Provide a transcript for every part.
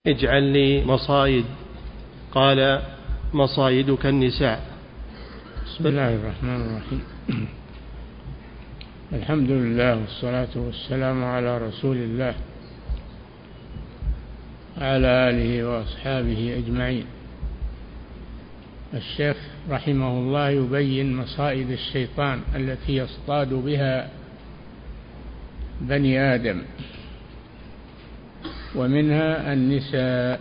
اجعل لي مصايد. قال: مصايدك النساء. بسم الله الرحمن الرحيم. الحمد لله والصلاة والسلام على رسول الله وعلى آله وأصحابه أجمعين. الشيخ رحمه الله يبين مصائد الشيطان التي يصطاد بها بني آدم، ومنها النساء،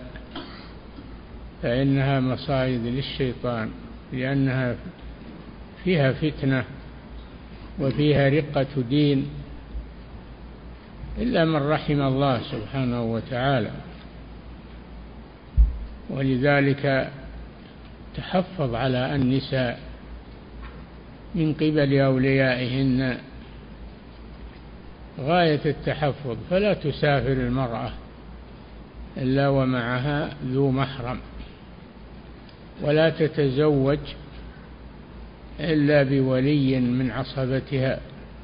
فإنها مصائد للشيطان لأنها فيها فتنة وفيها رقة دين، إلا من رحم الله سبحانه وتعالى. ولذلك تحفظ على النساء من قبل أوليائهن غاية التحفظ، فلا تسافر المرأة إلا ومعها ذو محرم، ولا تتزوج إلا بولي من عصبتها،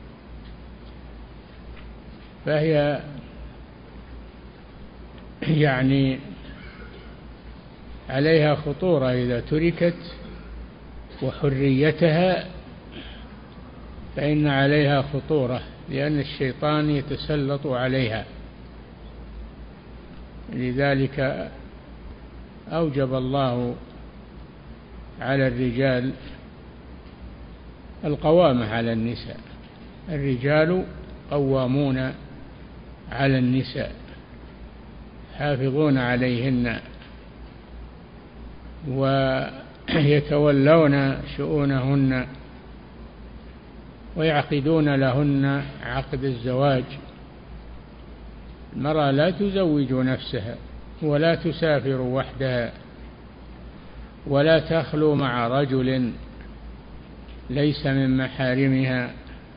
فهي يعني عليها خطورة إذا تركت، وحريتها فإن عليها خطورة لأن الشيطان يتسلط عليها. لذلك أوجب الله على الرجال القوامة على النساء. الرجال قوامون على النساء، حافظون عليهن ويتولون شؤونهن ويعقدون لهن عقد الزواج. المرأة لا تزوج نفسها، ولا تسافر وحدها، ولا تخلو مع رجل ليس من محارمها.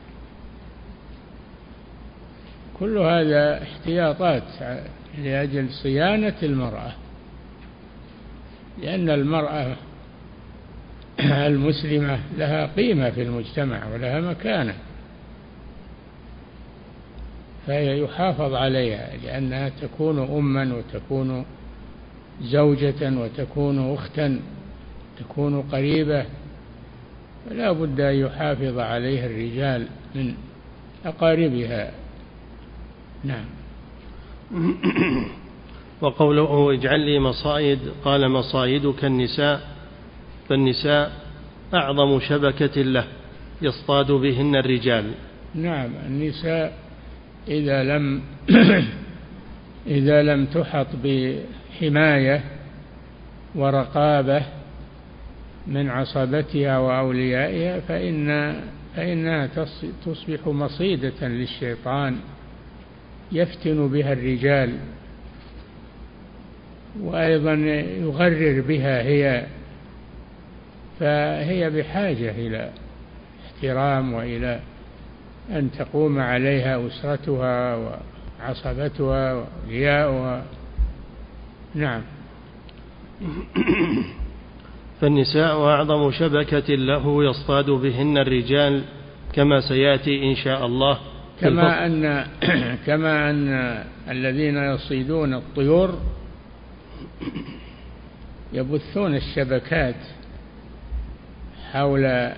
كل هذا احتياطات لأجل صيانة المرأة، لأن المرأة المسلمة لها قيمة في المجتمع ولها مكانة، فهي يحافظ عليها لأنها تكون أما وتكون زوجة وتكون أختا، تكون قريبة، فلا بد أن يحافظ عليها الرجال من أقاربها. نعم. وقوله اجعل لي مصائد، قال: مصائدك النساء، فالنساء أعظم شبكة له يصطاد بهن الرجال. نعم، النساء إذا لم تحط بحماية ورقابة من عصبتها وأوليائها فإنها تصبح مصيدة للشيطان يفتن بها الرجال، وأيضا يغرر بها هي، فهي بحاجة إلى احترام وإلى أن تقوم عليها أسرتها وعصبتها وأولياؤها. نعم. فالنساء أعظم شبكة له يصطاد بهن الرجال، كما سيأتي إن شاء الله. كما أن الذين يصيدون الطيور يبثون الشبكات حول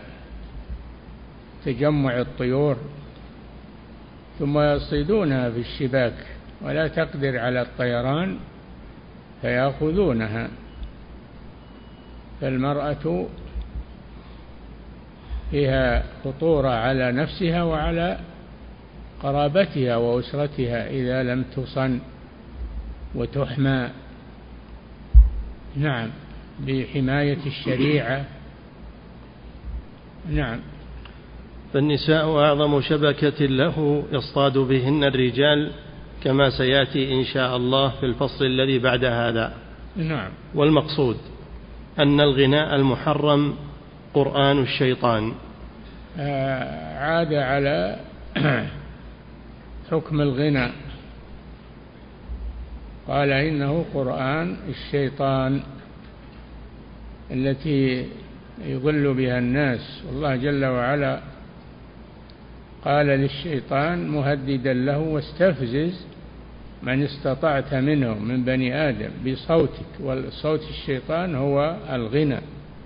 تجمع الطيور ثم يصيدونها في الشباك ولا تقدر على الطيران فيأخذونها. فالمرأة فيها خطورة على نفسها وعلى قرابتها وأسرتها إذا لم تصن وتحمى. نعم، بحماية الشريعة. نعم. فالنساء أعظم شبكة له يصطاد بهن الرجال، كما سيأتي إن شاء الله في الفصل الذي بعد هذا. نعم. والمقصود أن الغناء المحرم قرآن الشيطان. عاد على حكم الغناء، قال إنه قرآن الشيطان التي يضل بها الناس. والله جل وعلا قال للشيطان مهددا له: واستفزز من استطعت منهم من بني آدم بصوتك. والصوت الشيطان هو الغنى،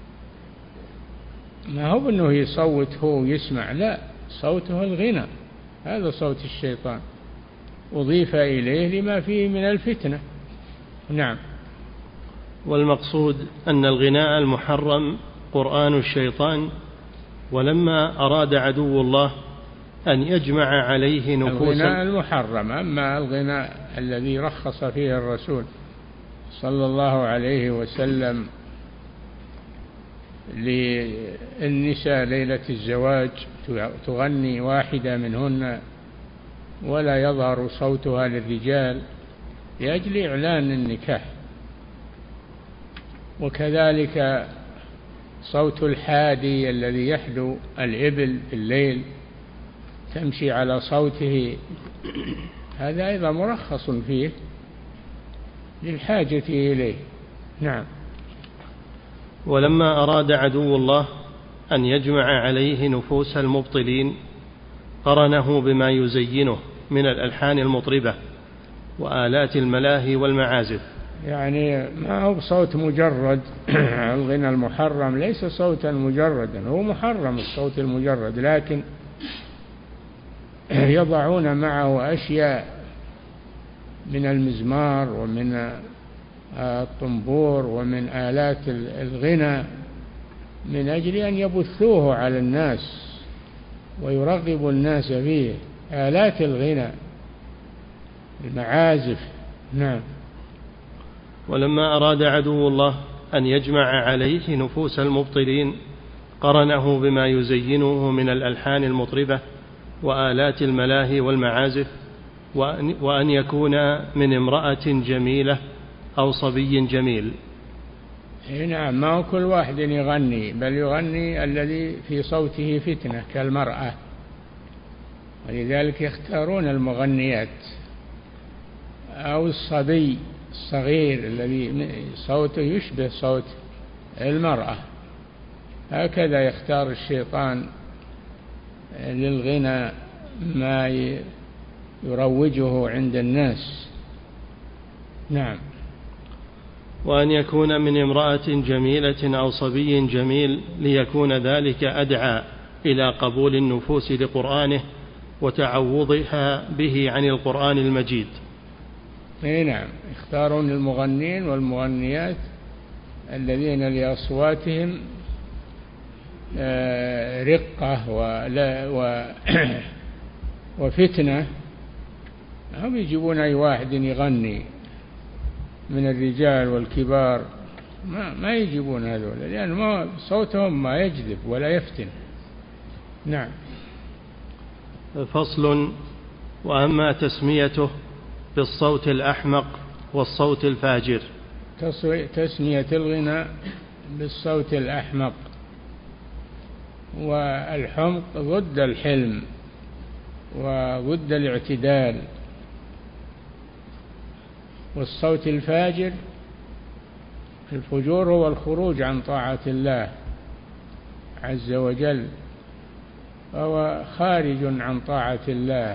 ما هو أنه يصوت هو ويسمع، لا، صوته الغنى، هذا صوت الشيطان أضيف إليه لما فيه من الفتنة. نعم. والمقصود أن الغناء المحرم قرآن الشيطان، ولما أراد عدو الله أن يجمع عليه نفوسا. الغناء المحرم، أما الغناء الذي رخص فيه الرسول صلى الله عليه وسلم للنساء ليلة الزواج تغني واحدة منهن ولا يظهر صوتها للرجال لأجل إعلان النكاح، وكذلك صوت الحادي الذي يحدو الإبل في الليل تمشي على صوته، هذا أيضا مرخص فيه للحاجة إليه. نعم. ولما أراد عدو الله أن يجمع عليه نفوس المبطلين قرنه بما يزينه من الألحان المطربة وآلات الملاهي والمعازف. يعني ما هو بصوت مجرد. الغنى المحرم ليس صوتا مجردا، هو محرم الصوت المجرد، لكن يضعون معه أشياء من المزمار ومن الطنبور ومن آلات الغنى من أجل أن يبثوه على الناس ويرغبوا الناس فيه، آلات الغنى المعازف. نعم. ولما أراد عدو الله أن يجمع عليه نفوس المبطلين قرنه بما يزينه من الألحان المطربة وآلات الملاهي والمعازف، وأن يكون من امرأة جميلة أو صبي جميل. نعم، ما هو كل واحد يغني، بل يغني الذي في صوته فتنة كالمرأة، ولذلك يختارون المغنيات، أو الصبي الصغير الذي صوته يشبه صوت المرأة، هكذا يختار الشيطان للغنى ما يروجه عند الناس. نعم. وأن يكون من امرأة جميلة أو صبي جميل ليكون ذلك أدعى إلى قبول النفوس لقرآنه وتعوضها به عن القرآن المجيد. نعم، يختارون المغنين والمغنيات الذين لأصواتهم رقة وفتنة، هم يجيبون أي واحد يغني من الرجال والكبار، ما يجيبون هذول، لأن ما صوتهم ما يجذب ولا يفتن. نعم. فصل. وأما تسميته بالصوت الأحمق والصوت الفاجر. تسمية الغنى بالصوت الأحمق، والحمق ضد الحلم وضد الاعتدال، والصوت الفاجر، الفجور هو الخروج عن طاعة الله عز وجل، فهو خارج عن طاعة الله،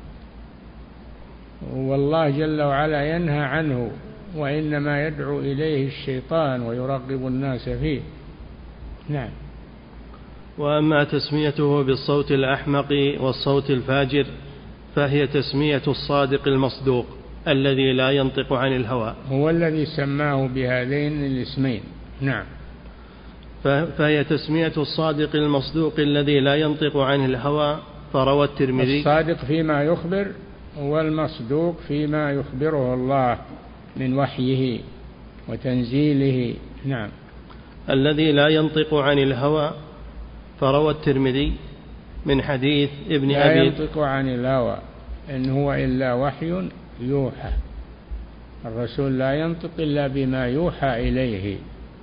والله جل وعلا ينهى عنه، وإنما يدعو إليه الشيطان ويرغب الناس فيه. نعم. وأما تسميته بالصوت الأحمق والصوت الفاجر فهي تسمية الصادق المصدوق الذي لا ينطق عن الهوى، هو الذي سماه بهذين الاسمين. نعم. فهي تسمية الصادق المصدوق الذي لا ينطق عن الهوى. فروى الترمذي. الصادق فيما يخبر والمصدوق فيما يخبره الله من وحيه وتنزيله. نعم. الذي لا ينطق عن الهوى. فروى الترمذي من حديث ابن أبي. لا ينطق عن الهوى إن هو إلا وحي يوحى، الرسول لا ينطق إلا بما يوحى إليه،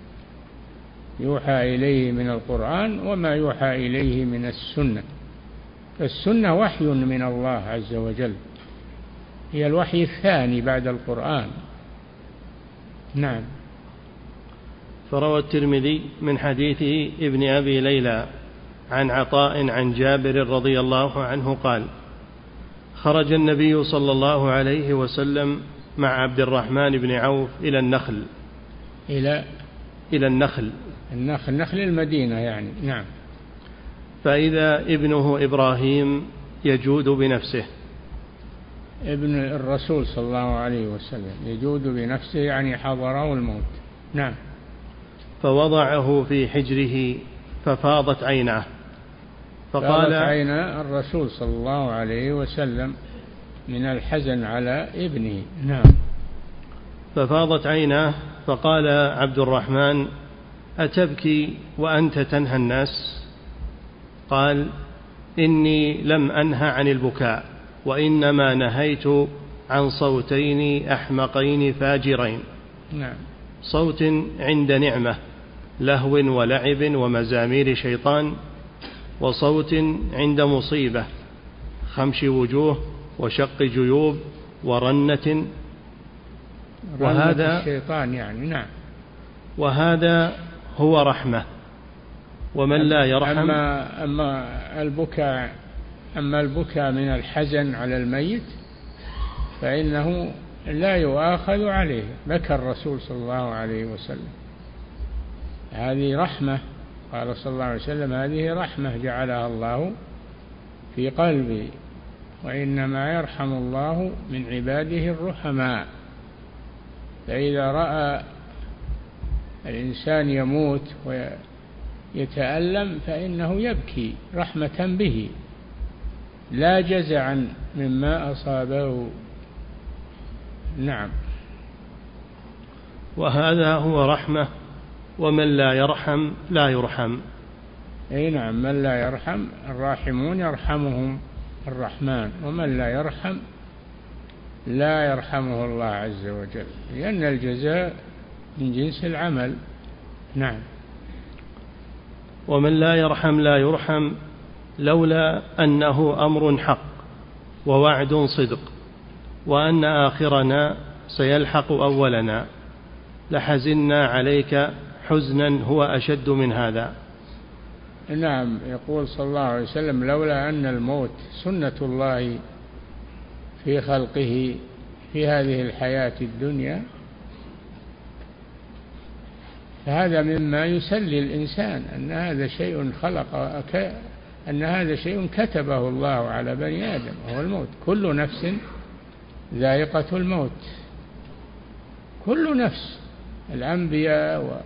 يوحى إليه من القرآن وما يوحى إليه من السنة. السنة وحي من الله عز وجل، هي الوحي الثاني بعد القرآن. نعم. فروى الترمذي من حديث ابن أبي ليلى عن عطاء عن جابر رضي الله عنه قال: خرج النبي صلى الله عليه وسلم مع عبد الرحمن بن عوف إلى النخل. إلى النخل. نخل المدينة يعني. نعم. فإذا ابنه إبراهيم يجود بنفسه. ابن الرسول صلى الله عليه وسلم يجود بنفسه يعني حضره الموت. نعم. فوضعه في حجره ففاضت عيناه. فقال عين الرسول صلى الله عليه وسلم من الحزن على ابنه. نعم. ففاضت عيناه فقال عبد الرحمن: أتبكي وأنت تنهى الناس؟ قال: إني لم أنه عن البكاء، وإنما نهيت عن صوتين أحمقين فاجرين. نعم. صوت عند نعمة لهو ولعب ومزامير شيطان، وصوت عند مصيبة خمش وجوه وشق جيوب ورنة. وهذا الشيطان يعني. نعم. وهذا هو رحمة. ومن لا يرحم. أما البكاء من الحزن على الميت فإنه لا يؤاخذ عليه. بكى الرسول صلى الله عليه وسلم، هذه رحمة. قال صلى الله عليه وسلم: هذه رحمة جعلها الله في قلبي، وإنما يرحم الله من عباده الرحماء. فإذا رأى الإنسان يموت ويتألم فإنه يبكي رحمة به لا جزعا مما أصابه. نعم. وهذا هو رحمة. ومن لا يرحم لا يرحم. أي نعم. من لا يرحم، الراحمون يرحمهم الرحمن، ومن لا يرحم لا يرحمه الله عز وجل، لأن الجزاء من جنس العمل. نعم. ومن لا يرحم لا يرحم لولا أنه أمر حق ووعد صدق، وأن آخرنا سيلحق أولنا، لحزنا عليك حزنا هو أشد من هذا. نعم. يقول صلى الله عليه وسلم: لولا أن الموت سنة الله في خلقه في هذه الحياة الدنيا، فهذا مما يسلي الإنسان أن هذا شيء كتبه الله على بني آدم، وهو الموت. كل نفس ذائقة الموت. كل نفس، الأنبياء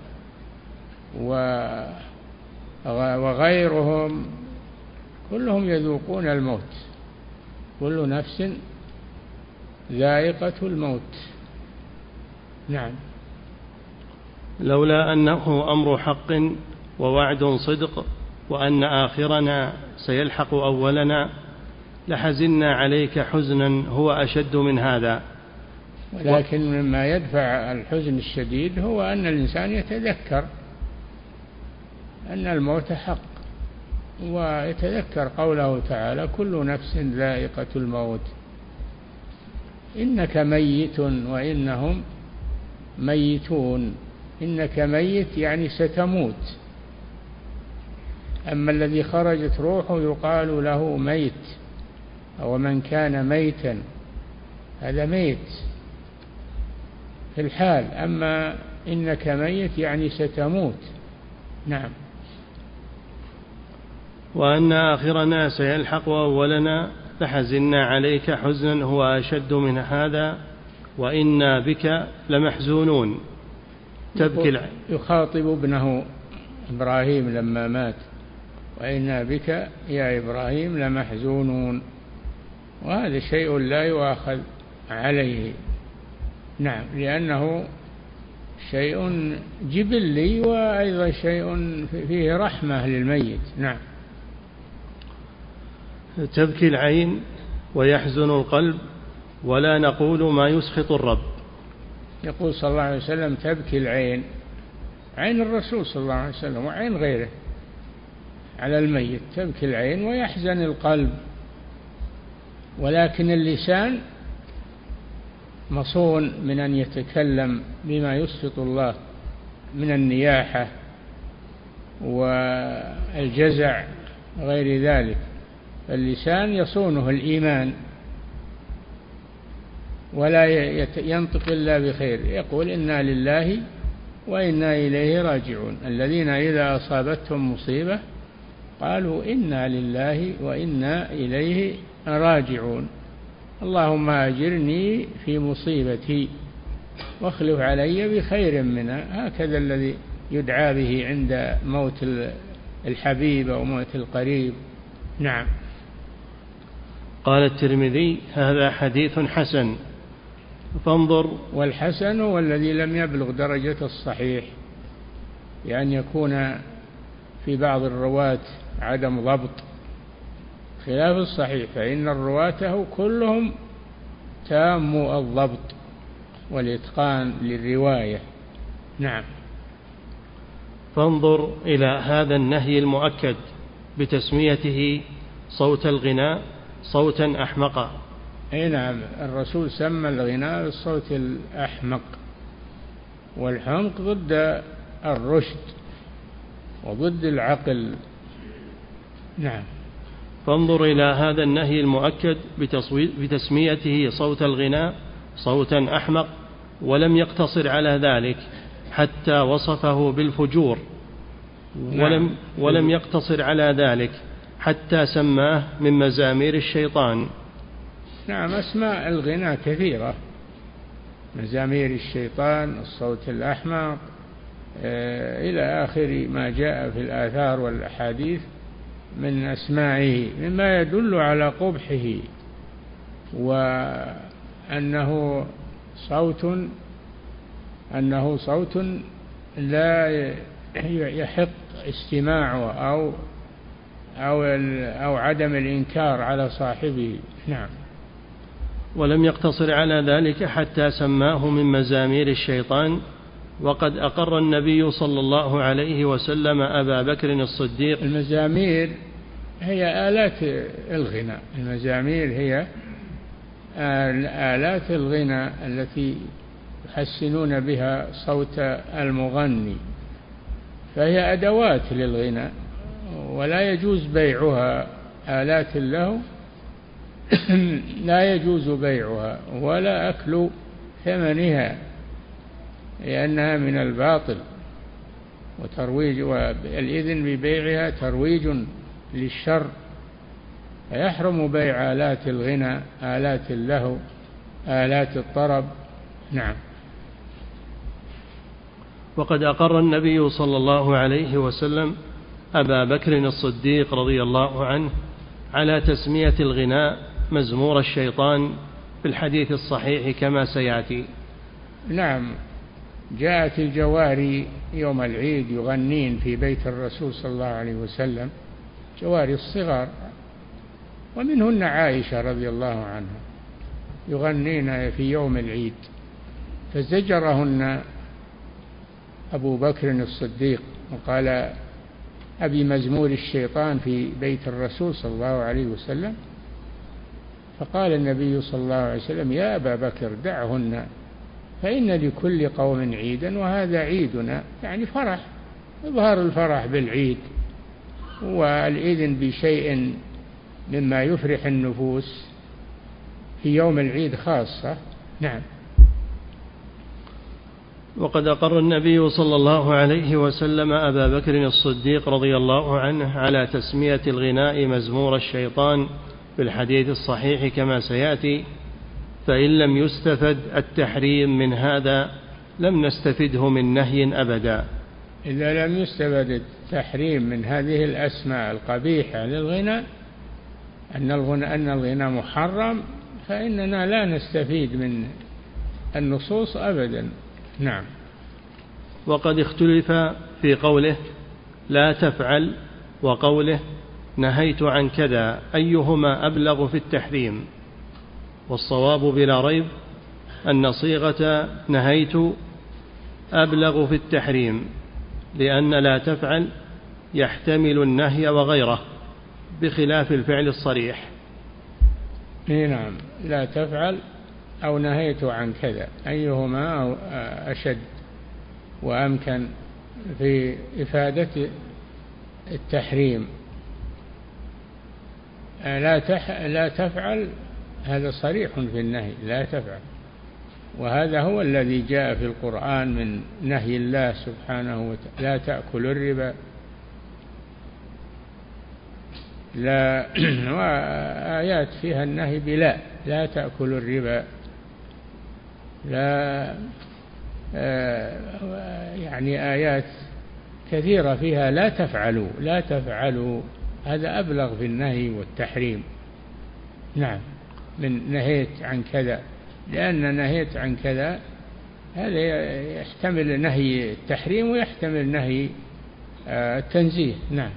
وغيرهم كلهم يذوقون الموت. كل نفس ذائقة الموت. نعم. لولا أنه أمر حق ووعد صدق، وأن آخرنا سيلحق أولنا، لحزنا عليك حزنا هو أشد من هذا. ولكن مما يدفع الحزن الشديد هو أن الإنسان يتذكر أن الموت حق، ويتذكر قوله تعالى: كل نفس ذائقة الموت، إنك ميت وإنهم ميتون. إنك ميت يعني ستموت. أما الذي خرجت روحه يقال له ميت، أو من كان ميتا هذا ميت في الحال. أما إنك ميت يعني ستموت. نعم. وأن آخرنا سيلحق أولنا، لحزنا عليك حزنا هو أشد من هذا، وإنا بك لمحزونون. تبكي. يخاطب ابنه إبراهيم لما مات: وإنا بك يا إبراهيم لمحزونون. وهذا شيء لا يؤاخذ عليه. نعم. لأنه شيء جبلي، وأيضا شيء فيه رحمة للميت. نعم. تبكي العين ويحزن القلب، ولا نقول ما يسخط الرب. يقول صلى الله عليه وسلم: تبكي العين، عين الرسول صلى الله عليه وسلم وعين غيره على الميت. تبكي العين ويحزن القلب، ولكن اللسان مصون من أن يتكلم بما يسخط الله من النياحة والجزع غير ذلك. اللسان يصونه الإيمان ولا ينطق إلا بخير، يقول إنا لله وإنا إليه راجعون. الذين إذا أصابتهم مصيبة قالوا إنا لله وإنا إليه راجعون، اللهم أجرني في مصيبتي واخلف علي بخير منها. هكذا الذي يدعى به عند موت الحبيب أو موت القريب. نعم. قال الترمذي هذا حديث حسن. فانظر. والحسن هو الذي لم يبلغ درجة الصحيح، يعني يكون في بعض الرواة عدم ضبط خلاف الصحيح، فإن رواته كلهم تام الضبط والإتقان للرواية. نعم. فانظر إلى هذا النهي المؤكد بتسميته صوت الغناء صوتا أحمقا. أي نعم، الرسول سمى الغناء بالصوت الأحمق، والحمق ضد الرشد وضد العقل. نعم. فانظر إلى هذا النهي المؤكد بتسميته صوت الغناء صوتا أحمق، ولم يقتصر على ذلك حتى وصفه بالفجور. ولم يقتصر على ذلك حتى سماه من مزامير الشيطان. نعم، أسماء الغناء كثيرة، مزامير الشيطان، الصوت الأحمق، إلى آخر ما جاء في الآثار والأحاديث من أسمائه، مما يدل على قبحه وأنه صوت لا يحق استماعه أو عدم الإنكار على صاحبه. نعم. ولم يقتصر على ذلك حتى سماه من مزامير الشيطان. وقد أقر النبي صلى الله عليه وسلم أبا بكر الصديق. المزامير هي آلات الغناء، المزامير هي آلات الغناء التي يحسنون بها صوت المغني، فهي أدوات للغناء ولا يجوز بيعها. آلات له لا يجوز بيعها ولا أكل ثمنها، لأنها من الباطل، وترويج، والإذن ببيعها ترويج للشر، فيحرم بيع آلات الغنى، آلات اللهو، آلات الطرب. نعم. وقد أقر النبي صلى الله عليه وسلم أبا بكر الصديق رضي الله عنه على تسمية الغناء مزمور الشيطان في الحديث الصحيح كما سيأتي. نعم، جاءت الجواري يوم العيد يغنين في بيت الرسول صلى الله عليه وسلم، جواري الصغار، ومنهن عائشة رضي الله عنها، يغنين في يوم العيد، فزجرهن أبو بكر الصديق وقال: أبي مزمور الشيطان في بيت الرسول صلى الله عليه وسلم. فقال النبي صلى الله عليه وسلم: يا أبا بكر دعهن، فإن لكل قوم عيدا وهذا عيدنا، يعني فرح، إظهار الفرح بالعيد والإذن بشيء مما يفرح النفوس في يوم العيد خاصة. نعم. وقد أقر النبي صلى الله عليه وسلم أبا بكر الصديق رضي الله عنه على تسمية الغناء مزمور الشيطان في الحديث الصحيح كما سيأتي. فإن لم يستفد التحريم من هذا لم نستفده من نهي أبدا. إذا لم يستفد التحريم من هذه الأسماء القبيحة للغناء، أن الغناء محرم، فإننا لا نستفيد من النصوص أبدا. نعم. وقد اختلف في قوله لا تفعل وقوله نهيت عن كذا أيهما أبلغ في التحريم، والصواب بلا ريب أن صيغة نهيت أبلغ في التحريم، لأن لا تفعل يحتمل النهي وغيره بخلاف الفعل الصريح. نعم، لا تفعل أو نهيت عن كذا أيهما أشد وأمكن في إفادة التحريم. لا تفعل هذا صريح في النهي، لا تفعل، وهذا هو الذي جاء في القرآن من نهي الله سبحانه وتعالى: لا تأكلوا الربا. لا وآيات فيها النهي بلا، لا تأكلوا الربا، لا يعني آيات كثيرة فيها لا تفعلوا، لا تفعلوا. هذا أبلغ في النهي والتحريم. نعم، من نهيت عن كذا، لأن نهيت عن كذا هذا يحتمل نهي التحريم ويحتمل نهي التنزيه. نعم.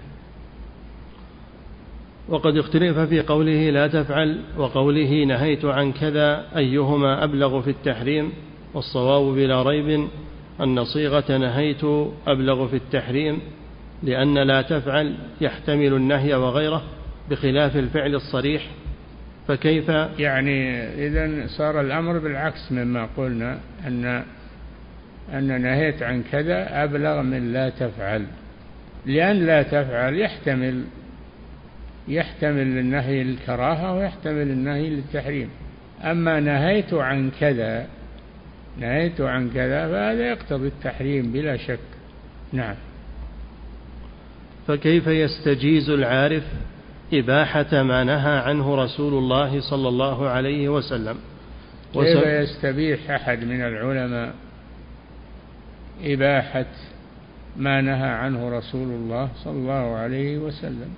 وقد اختلف في قوله لا تفعل وقوله نهيت عن كذا أيهما أبلغ في التحريم، والصواب بلا ريب أن صيغة نهيت أبلغ في التحريم، لأن لا تفعل يحتمل النهي وغيره بخلاف الفعل الصريح. فكيف يعني إذن صار الأمر بالعكس مما قلنا، أن نهيت عن كذا أبلغ من لا تفعل، لأن لا تفعل يحتمل النهي للكراهة ويحتمل النهي للتحريم. أما نهيت عن كذا فهذا يقتضي التحريم بلا شك. نعم. فكيف يستجيز العارف إباحة ما نهى عنه رسول الله صلى الله عليه وسلم؟ كيف يستبيح أحد من العلماء إباحة ما نهى عنه رسول الله صلى الله عليه وسلم؟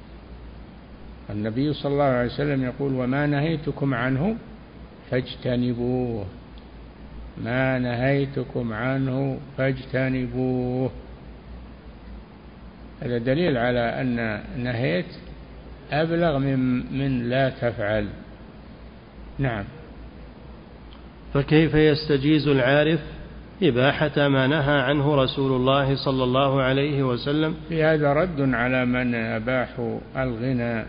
النبي صلى الله عليه وسلم يقول: وما نهيتكم عنه فاجتنبوه، ما نهيتكم عنه فاجتنبوه. هذا دليل على أن نهيت أبلغ من لا تفعل. نعم. فكيف يستجيز العارف إباحة ما نهى عنه رسول الله صلى الله عليه وسلم؟ في هذا رد على من أباحوا الغنى.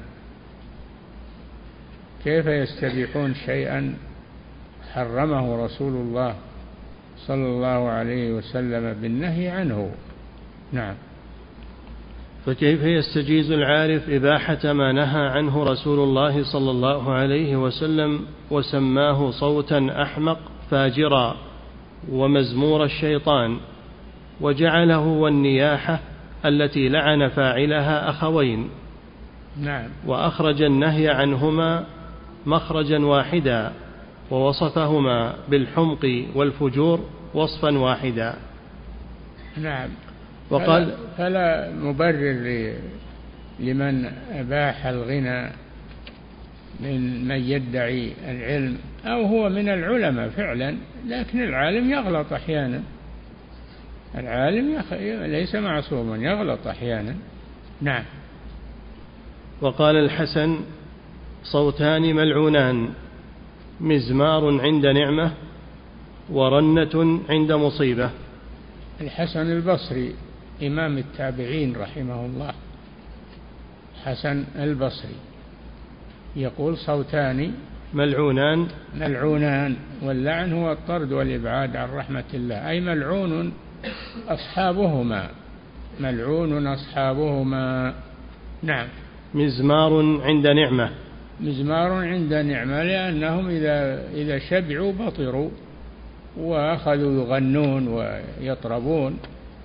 كيف يستبيحون شيئا حرمه رسول الله صلى الله عليه وسلم بالنهي عنه؟ نعم. فكيف يستجيز العارف إباحة ما نهى عنه رسول الله صلى الله عليه وسلم وسماه صوتا أحمق فاجرا ومزمور الشيطان، وجعله والنياحة التي لعن فاعلها أخوين؟ نعم. وأخرج النهي عنهما مخرجا واحدا، ووصفهما بالحمق والفجور وصفا واحدا. نعم. وقال: فلا مبرر لمن أباح الغنى من يدعي العلم أو هو من العلماء فعلا، لكن العالم يغلط أحيانا، العالم ليس معصوما، يغلط أحيانا. نعم. وقال الحسن: صوتان ملعونان، مزمار عند نعمة ورنة عند مصيبة. الحسن البصري إمام التابعين رحمه الله، حسن البصري يقول: صوتان ملعونان، واللعن هو الطرد والإبعاد عن رحمة الله، أي ملعون أصحابهما، ملعون أصحابهما. نعم. مزمار عند نعمة، مزمار عند نعمة، لأنهم إذا شبعوا بطروا وأخذوا يغنون ويطربون،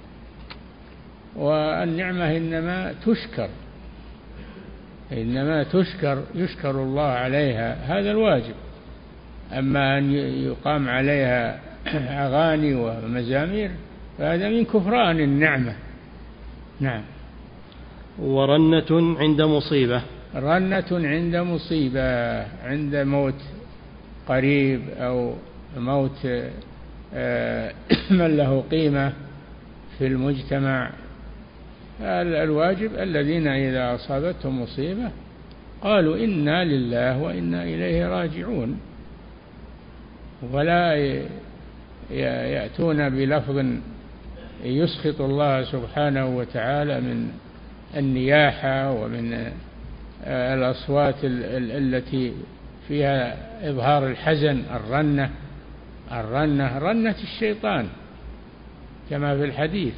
والنعمة إنما تشكر، يشكر الله عليها، هذا الواجب. أما أن يقام عليها أغاني ومزامير فهذا من كفران النعمة. نعم. ورنة عند مصيبة، رنة عند مصيبة، عند موت قريب أو موت من له قيمة في المجتمع. الواجب الذين إذا أصابتهم مصيبة قالوا: إنا لله وإنا إليه راجعون، ولا يأتون بلفظ يسخط الله سبحانه وتعالى من النياحة ومن الأصوات التي فيها إظهار الحزن. رنة الشيطان كما في الحديث.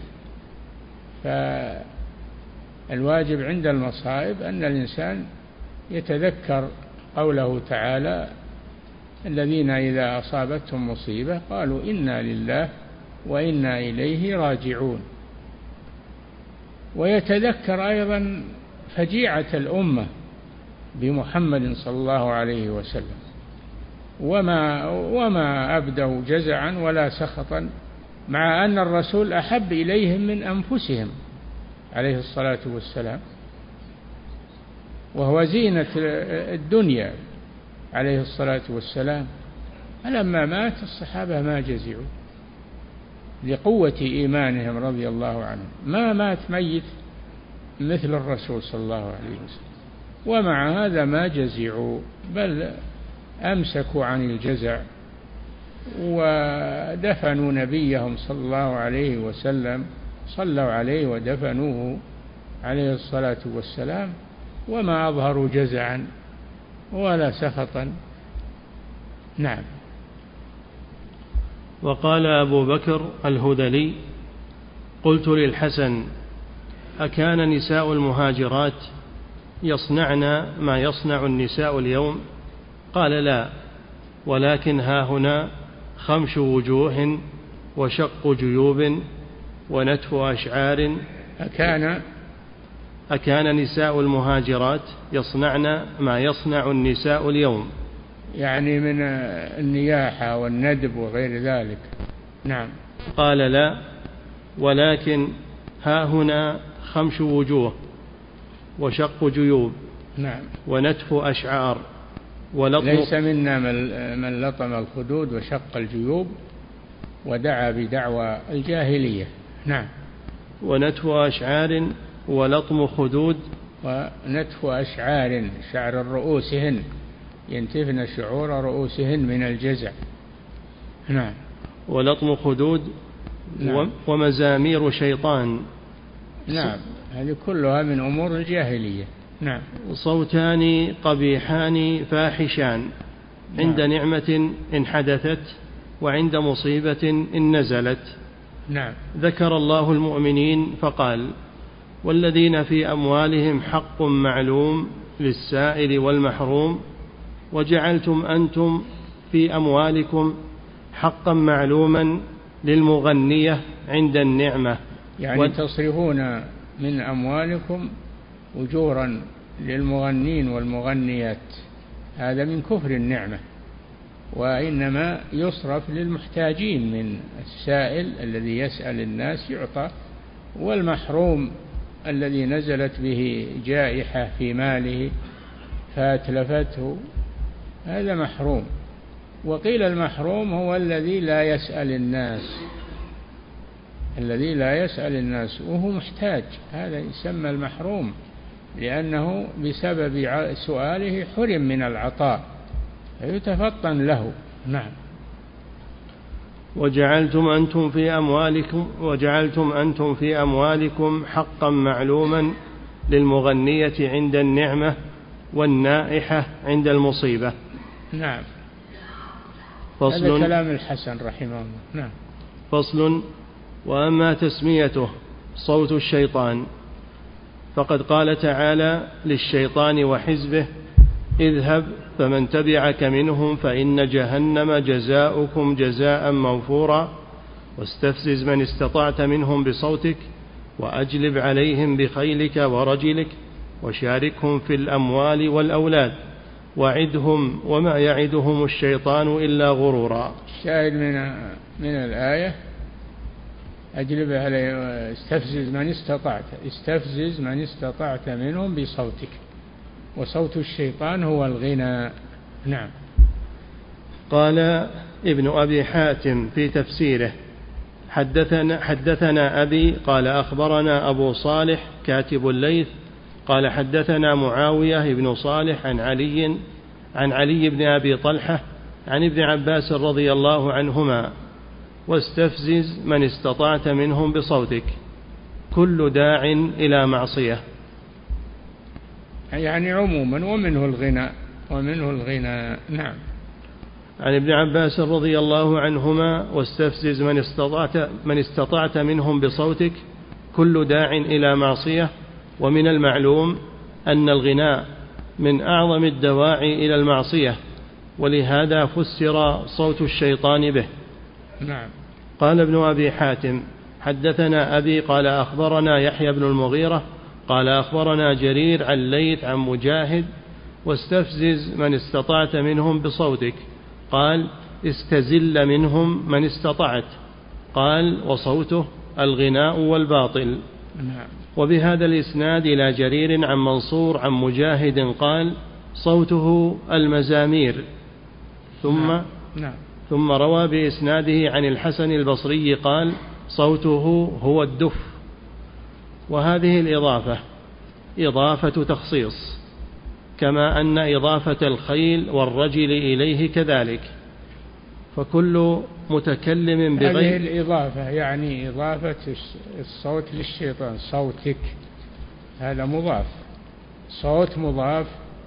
فالواجب عند المصائب أن الإنسان يتذكر قوله تعالى: الذين إذا أصابتهم مصيبة قالوا إنا لله وإنا إليه راجعون. ويتذكر أيضا فجيعة الأمة بمحمد صلى الله عليه وسلم، وما أبدوا جزعا ولا سخطا، مع أن الرسول أحب إليهم من أنفسهم عليه الصلاة والسلام، وهو زينة الدنيا عليه الصلاة والسلام. فلما مات الصحابة ما جزعوا لقوة إيمانهم رضي الله عنهم، ما مات ميت مثل الرسول صلى الله عليه وسلم، ومع هذا ما جزعوا، بل أمسكوا عن الجزع، ودفنوا نبيهم صلى الله عليه وسلم، صلوا عليه ودفنوه عليه الصلاة والسلام، وما أظهروا جزعا ولا سخطا. نعم. وقال أبو بكر الهذلي: قلت للحسن: أكان نساء المهاجرات يصنعن ما يصنع النساء اليوم؟ قال: لا، ولكن ها هنا خمش وجوه وشق جيوب ونتف أشعار. أكان نساء المهاجرات يصنعن ما يصنع النساء اليوم، يعني من النياحة والندب وغير ذلك. نعم. قال: لا، ولكن ها هنا خمش وجوه وشق جيوب. نعم. ونتف أشعار ليس منا من لطم الخدود وشق الجيوب ودعا بدعوى الجاهلية. نعم. ونتف أشعار ولطم خدود. ونتف أشعار، شعر رؤوسهن، ينتفن شعور رؤوسهن من الجزع. نعم. ولطم خدود. نعم. ومزامير شيطان. نعم، هذه كلها من أمور الجاهلية. نعم. صوتان قبيحان فاحشان عند نعمة إن حدثت وعند مصيبة إن نزلت. نعم. ذكر الله المؤمنين فقال: والذين في أموالهم حق معلوم للسائل والمحروم، وجعلتم أنتم في أموالكم حقا معلوما للمغنية عند النعمة. يعني تصرفون من أموالكم أجورا للمغنين والمغنيات، هذا من كفر النعمة، وإنما يصرف للمحتاجين من السائل الذي يسأل الناس يعطى، والمحروم الذي نزلت به جائحة في ماله فأتلفته هذا محروم. وقيل المحروم هو الذي لا يسأل الناس، الذي لا يسأل الناس وهو محتاج، هذا يسمى المحروم، لأنه بسبب سؤاله حرم من العطاء فيتفطن له. نعم. وجعلتم أنتم في أموالكم حقا معلوما للمغنية عند النعمة والنائحة عند المصيبة. نعم. هذا كلام الحسن رحمه الله. نعم. فصل. وأما تسميته صوت الشيطان فقد قال تعالى للشيطان وحزبه: اذهب فمن تبعك منهم فإن جهنم جزاؤكم جزاء موفورا، واستفزز من استطعت منهم بصوتك وأجلب عليهم بخيلك ورجلك وشاركهم في الأموال والأولاد وعدهم وما يعدهم الشيطان إلا غرورا. الشاهد من الآية: أجلب عليه، استفزز من استطعت منهم بصوتك، وصوت الشيطان هو الغنى. نعم. قال ابن أبي حاتم في تفسيره: حدثنا أبي قال أخبرنا أبو صالح كاتب الليث قال حدثنا معاوية بن صالح عن علي بن أبي طلحة عن ابن عباس رضي الله عنهما: واستفزز من استطعت منهم بصوتك، كل داع إلى معصية. يعني عموما، ومنه الغنى. نعم. عن ابن عباس رضي الله عنهما: واستفزز من استطعت منهم بصوتك، كل داع إلى معصية. ومن المعلوم أن الغناء من أعظم الدواعي إلى المعصية، ولهذا فسر صوت الشيطان به. نعم. قال ابن أبي حاتم: حدثنا أبي قال أخبرنا يحيى بن المغيرة قال أخبرنا جرير عن ليث عن مجاهد: واستفزز من استطعت منهم بصوتك. قال: استزل منهم من استطعت. قال: وصوته الغناء والباطل. نعم. وبهذا الإسناد إلى جرير عن منصور عن مجاهد قال: صوته المزامير. ثم روى بإسناده عن الحسن البصري قال: صوته هو الدف. وهذه الإضافة إضافة تخصيص، كما أن إضافة الخيل والرجل إليه كذلك. فكل متكلم بغير هذه الإضافة يعني إضافة الصوت للشيطان، صوتك هذا مضاف، صوت مضاف،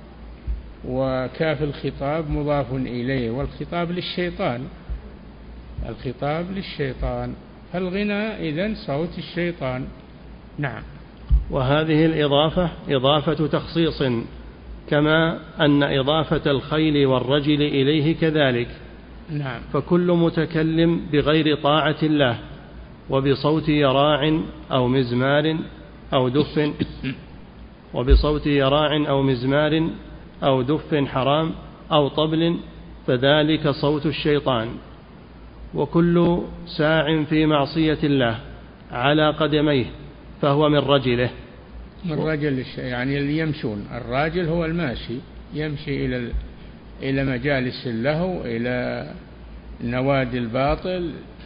وكاف الخطاب مضاف إليه، والخطاب للشيطان، الخطاب للشيطان، فالغناء إذن صوت الشيطان. نعم. وهذه الإضافة إضافة تخصيص، كما أن إضافة الخيل والرجل إليه كذلك. نعم. فكل متكلم بغير طاعة الله وبصوت يراع أو مزمار أو دف وبصوت يراع أو مزمار أو دف حرام أو طبل فذلك صوت الشيطان. وكل ساع في معصية الله على قدميه فهو من رجله. من رجل يعني اللي يمشون، الراجل هو الماشي، يمشي إلى مجالس اللهو، إلى نوادي الباطل،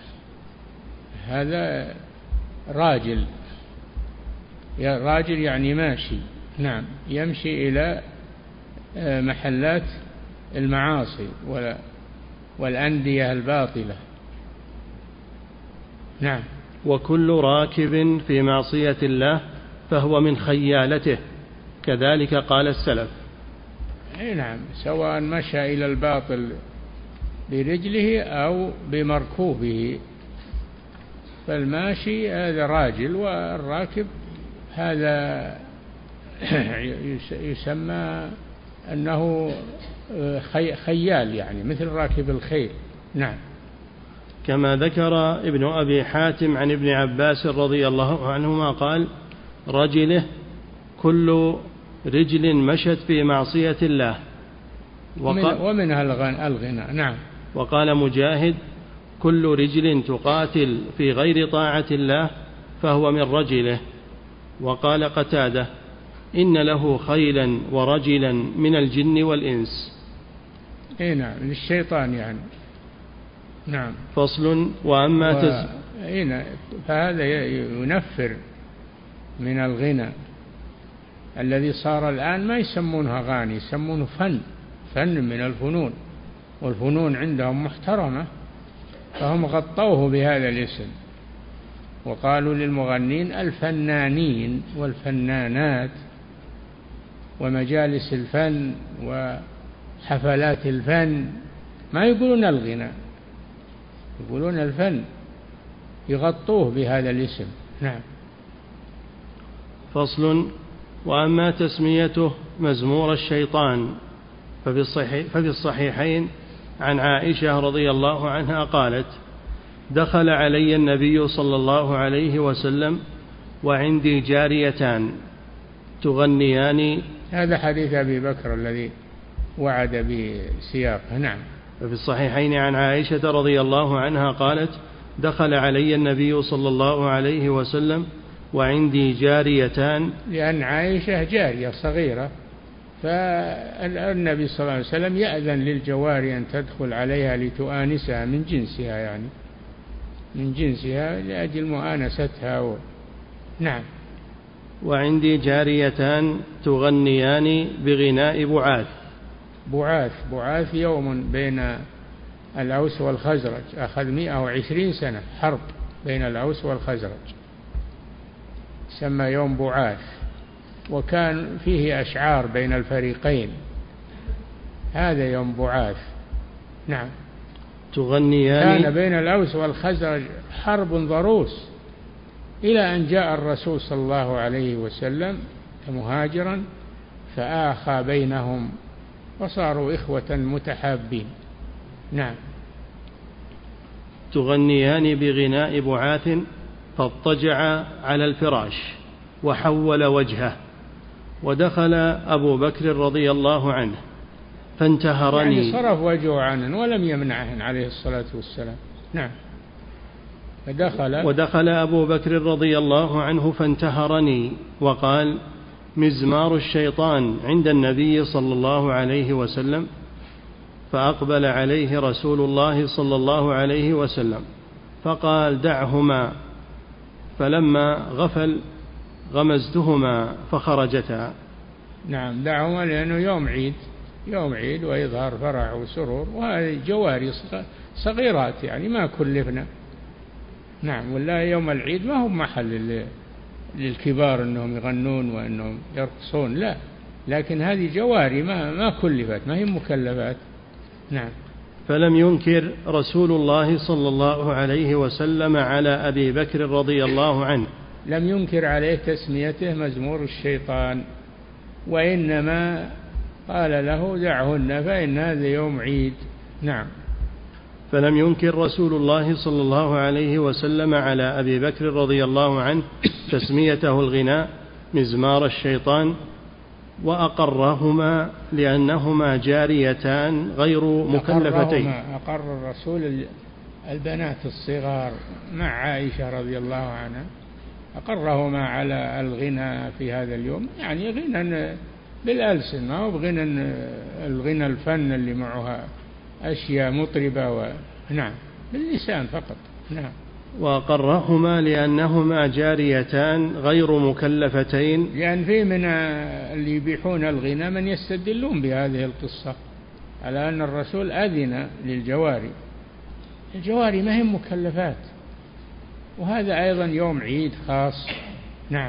هذا راجل. راجل يعني ماشي. نعم. يمشي إلى محلات المعاصي والأندية الباطلة. نعم. وكل راكب في معصية الله فهو من خيالته، كذلك قال السلف. نعم، سواء مشى إلى الباطل برجله أو بمركوبه، فالماشي هذا راجل، والراكب هذا يسمى أنه خيال، يعني مثل راكب الخيل. نعم. كما ذكر ابن أبي حاتم عن ابن عباس رضي الله عنهما قال: رجله كل رجل مشت في معصية الله. ومنها الغنى. نعم. وقال مجاهد: كل رجل تقاتل في غير طاعة الله فهو من رجله. وقال قتادة: إن له خيلا ورجلا من الجن والإنس. نعم، للشيطان يعني. نعم. فصل. وأما فهذا ينفر من الغنى الذي صار الآن، ما يسمونه أغاني، يسمونه فن من الفنون، والفنون عندهم محترمة، فهم غطوه بهذا الاسم، وقالوا للمغنين الفنانين والفنانات، ومجالس الفن وحفلات الفن، ما يقولون الغنى، يقولون الفن، يغطوه بهذا الاسم. نعم. فصل. وأما تسميته مزمور الشيطان ففي الصحيحين عن عائشة رضي الله عنها قالت: دخل علي النبي صلى الله عليه وسلم وعندي جاريتان تغنيان. هذا حديث أبي بكر الذي وعد بسياقه. نعم. ففي الصحيحين عن عائشة رضي الله عنها قالت: دخل علي النبي صلى الله عليه وسلم وعندي جاريتان. لأن عائشة جارية صغيرة، فالنبي صلى الله عليه وسلم يأذن للجواري أن تدخل عليها لتؤانسها، من جنسها يعني، من جنسها لأجل مؤانستها. نعم. وعندي جاريتان تغنيان بغناء بعاث يوم بين الأوس والخزرج، أخذ 120 سنة حرب بين الأوس والخزرج، سمى يوم بعاث، وكان فيه أشعار بين الفريقين، هذا يوم بعاث. نعم. تغنيان. كان بين الأوس والخزرج حرب ضروس، إلى أن جاء الرسول صلى الله عليه وسلم مهاجرا فآخى بينهم وصاروا إخوة متحابين. نعم. تغنيان بغناء بعاث فاضطجع على الفراش وحول وجهه، ودخل أبو بكر رضي الله عنه فانتهرني، يعني صرف وجهه عنه ولم يمنعهن عليه الصلاة والسلام. نعم. ودخل أبو بكر رضي الله عنه فانتهرني وقال: مزمار الشيطان عند النبي صلى الله عليه وسلم. فأقبل عليه رسول الله صلى الله عليه وسلم فقال: دعهما. فلما غفل غمزتهما فخرجتا. نعم، دعهما لأنه يوم عيد وإظهار فرح وسرور، وهذه جواري صغيرات يعني ما كلفنا. نعم. ولا يوم العيد ما هو محل للكبار أنهم يغنون وأنهم يرقصون، لا، لكن هذه جواري ما كلفت، ما هي مكلفات. نعم. فلم ينكر رسول الله صلى الله عليه وسلم على أبي بكر رضي الله عنه، لم ينكر عليه تسميته مزمور الشيطان، وإنما قال له: دعهن فإن هذا يوم عيد. نعم. فلم ينكر رسول الله صلى الله عليه وسلم على أبي بكر رضي الله عنه تسميته الغناء مزمار الشيطان، وأقرهما لأنهما جاريتان غير مكلفتين. أقر الرسول البنات الصغار مع عائشة رضي الله عنها، أقرهما على الغنى في هذا اليوم، يعني غنى بالألسن، ما هو بغنى الغنى الفن اللي معها أشياء مطربة نعم، باللسان فقط. نعم. وأقرهما لأنهما جاريتان غير مكلفتين، لأن في من اللي يبيحون الغنى من يستدلون بهذه القصة على أن الرسول أذن للجواري. الجواري ما هي مكلفات، وهذا أيضا يوم عيد خاص. نعم.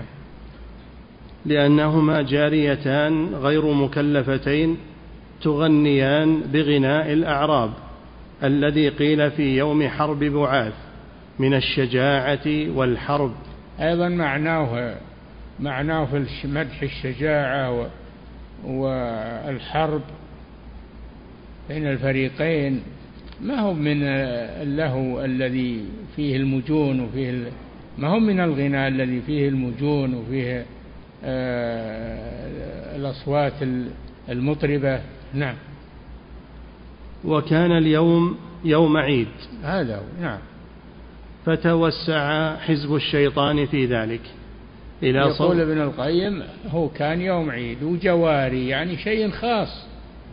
لأنهما جاريتان غير مكلفتين تغنيان بغناء الأعراب الذي قيل في يوم حرب بعاث من الشجاعة والحرب. أيضا معناه في مدح الشجاعة والحرب بين الفريقين، ما هو من اللهو الذي فيه المجون ما هو من الغناء الذي فيه المجون وفيه الأصوات المطربة. نعم. وكان اليوم يوم عيد، هذا هو. نعم. فتوسع حزب الشيطان في ذلك يقول ابن القيم: هو كان يوم عيد وجواري، يعني شيء خاص.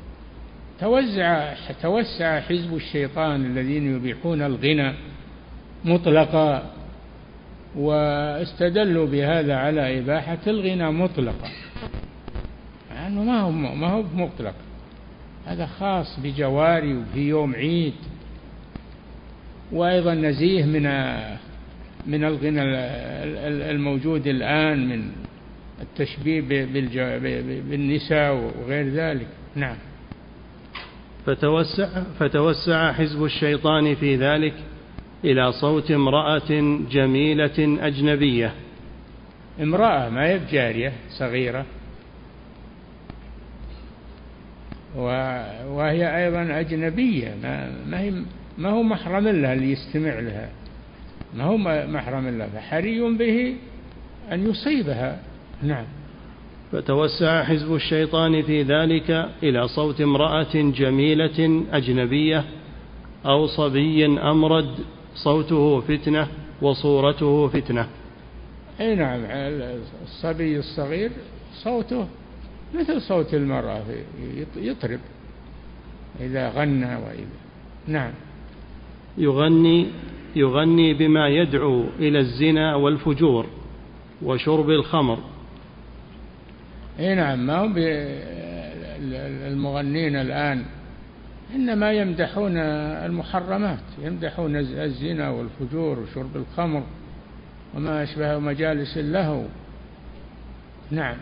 توسع حزب الشيطان الذين يبيحون الغنى مطلقا، واستدلوا بهذا على إباحة الغنى مطلقا، يعني ما هو مطلق، هذا خاص بجواري وفي يوم عيد. وأيضا نزيه من الغنى الموجود الآن من التشبيه بالنساء وغير ذلك. نعم. فتوسع حزب الشيطان في ذلك إلى صوت امرأة جميلة أجنبية. امرأة ما هي جارية صغيرة، وهي أيضا أجنبية، ما هو محرم لها اللي يستمع لها، ما هو محرم لها، فحري به أن يصيبها. نعم. فتوسع حزب الشيطان في ذلك إلى صوت امرأة جميلة أجنبية أو صبي أمرد صوته فتنة وصورته فتنة. أي نعم، الصبي الصغير صوته مثل صوت المرأة، يطرب إذا غنى وإذا. نعم. يغني بما يدعو إلى الزنا والفجور وشرب الخمر. اي نعم، ما هم المغنين الآن إنما يمدحون المحرمات، يمدحون الزنا والفجور وشرب الخمر وما أشبه مجالس اللهو. نعم.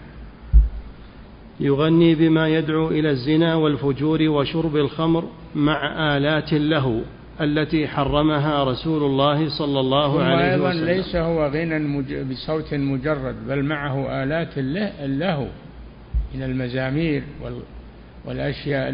يغني بما يدعو إلى الزنا والفجور وشرب الخمر مع آلات اللهو التي حرمها رسول الله صلى الله عليه وسلم. أيضا ليس هو غنى بصوت مجرد، بل معه آلات اللهو من المزامير والأشياء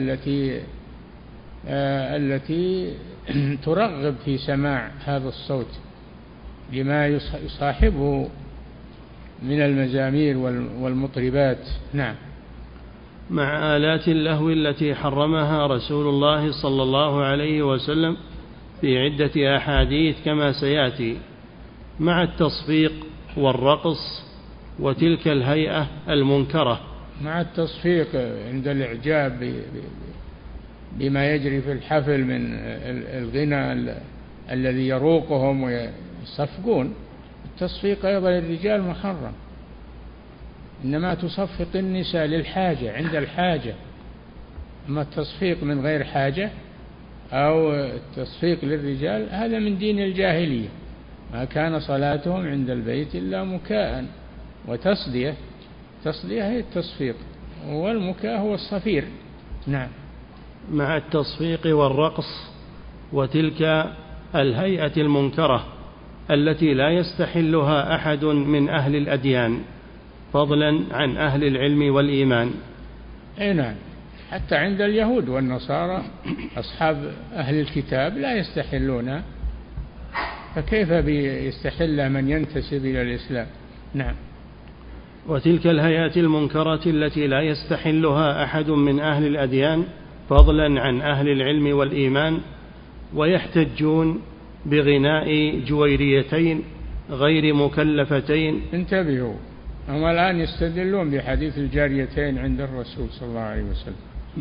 التي ترغب في سماع هذا الصوت لما يصاحبه من المزامير والمطربات. نعم. مع آلات اللهو التي حرمها رسول الله صلى الله عليه وسلم في عدة أحاديث كما سيأتي، مع التصفيق والرقص وتلك الهيئة المنكرة. مع التصفيق عند الإعجاب بما يجري في الحفل من الغنى الذي يروقهم ويصفقون. التصفيق أيضا للرجال محرم، إنما تصفق النساء للحاجة عند الحاجة، أما التصفيق من غير حاجة أو التصفيق للرجال هذا من دين الجاهلية. ما كان صلاتهم عند البيت إلا مكاء وتصدية. تصدية هي التصفيق، والمكاء هو الصفير. نعم. مع التصفيق والرقص وتلك الهيئة المنكرة التي لا يستحلها أحد من أهل الأديان فضلا عن أهل العلم والإيمان. أي نعم، حتى عند اليهود والنصارى أصحاب أهل الكتاب لا يستحلونها، فكيف بيستحل من ينتسب إلى الإسلام؟ نعم. وتلك الهيئات المنكرة التي لا يستحلها أحد من أهل الأديان فضلا عن أهل العلم والإيمان، ويحتجون بغناء جويريتين غير مكلفتين. انتبهوا، هم الآن يستدلون بحديث الجاريتين عند الرسول صلى الله عليه وسلم،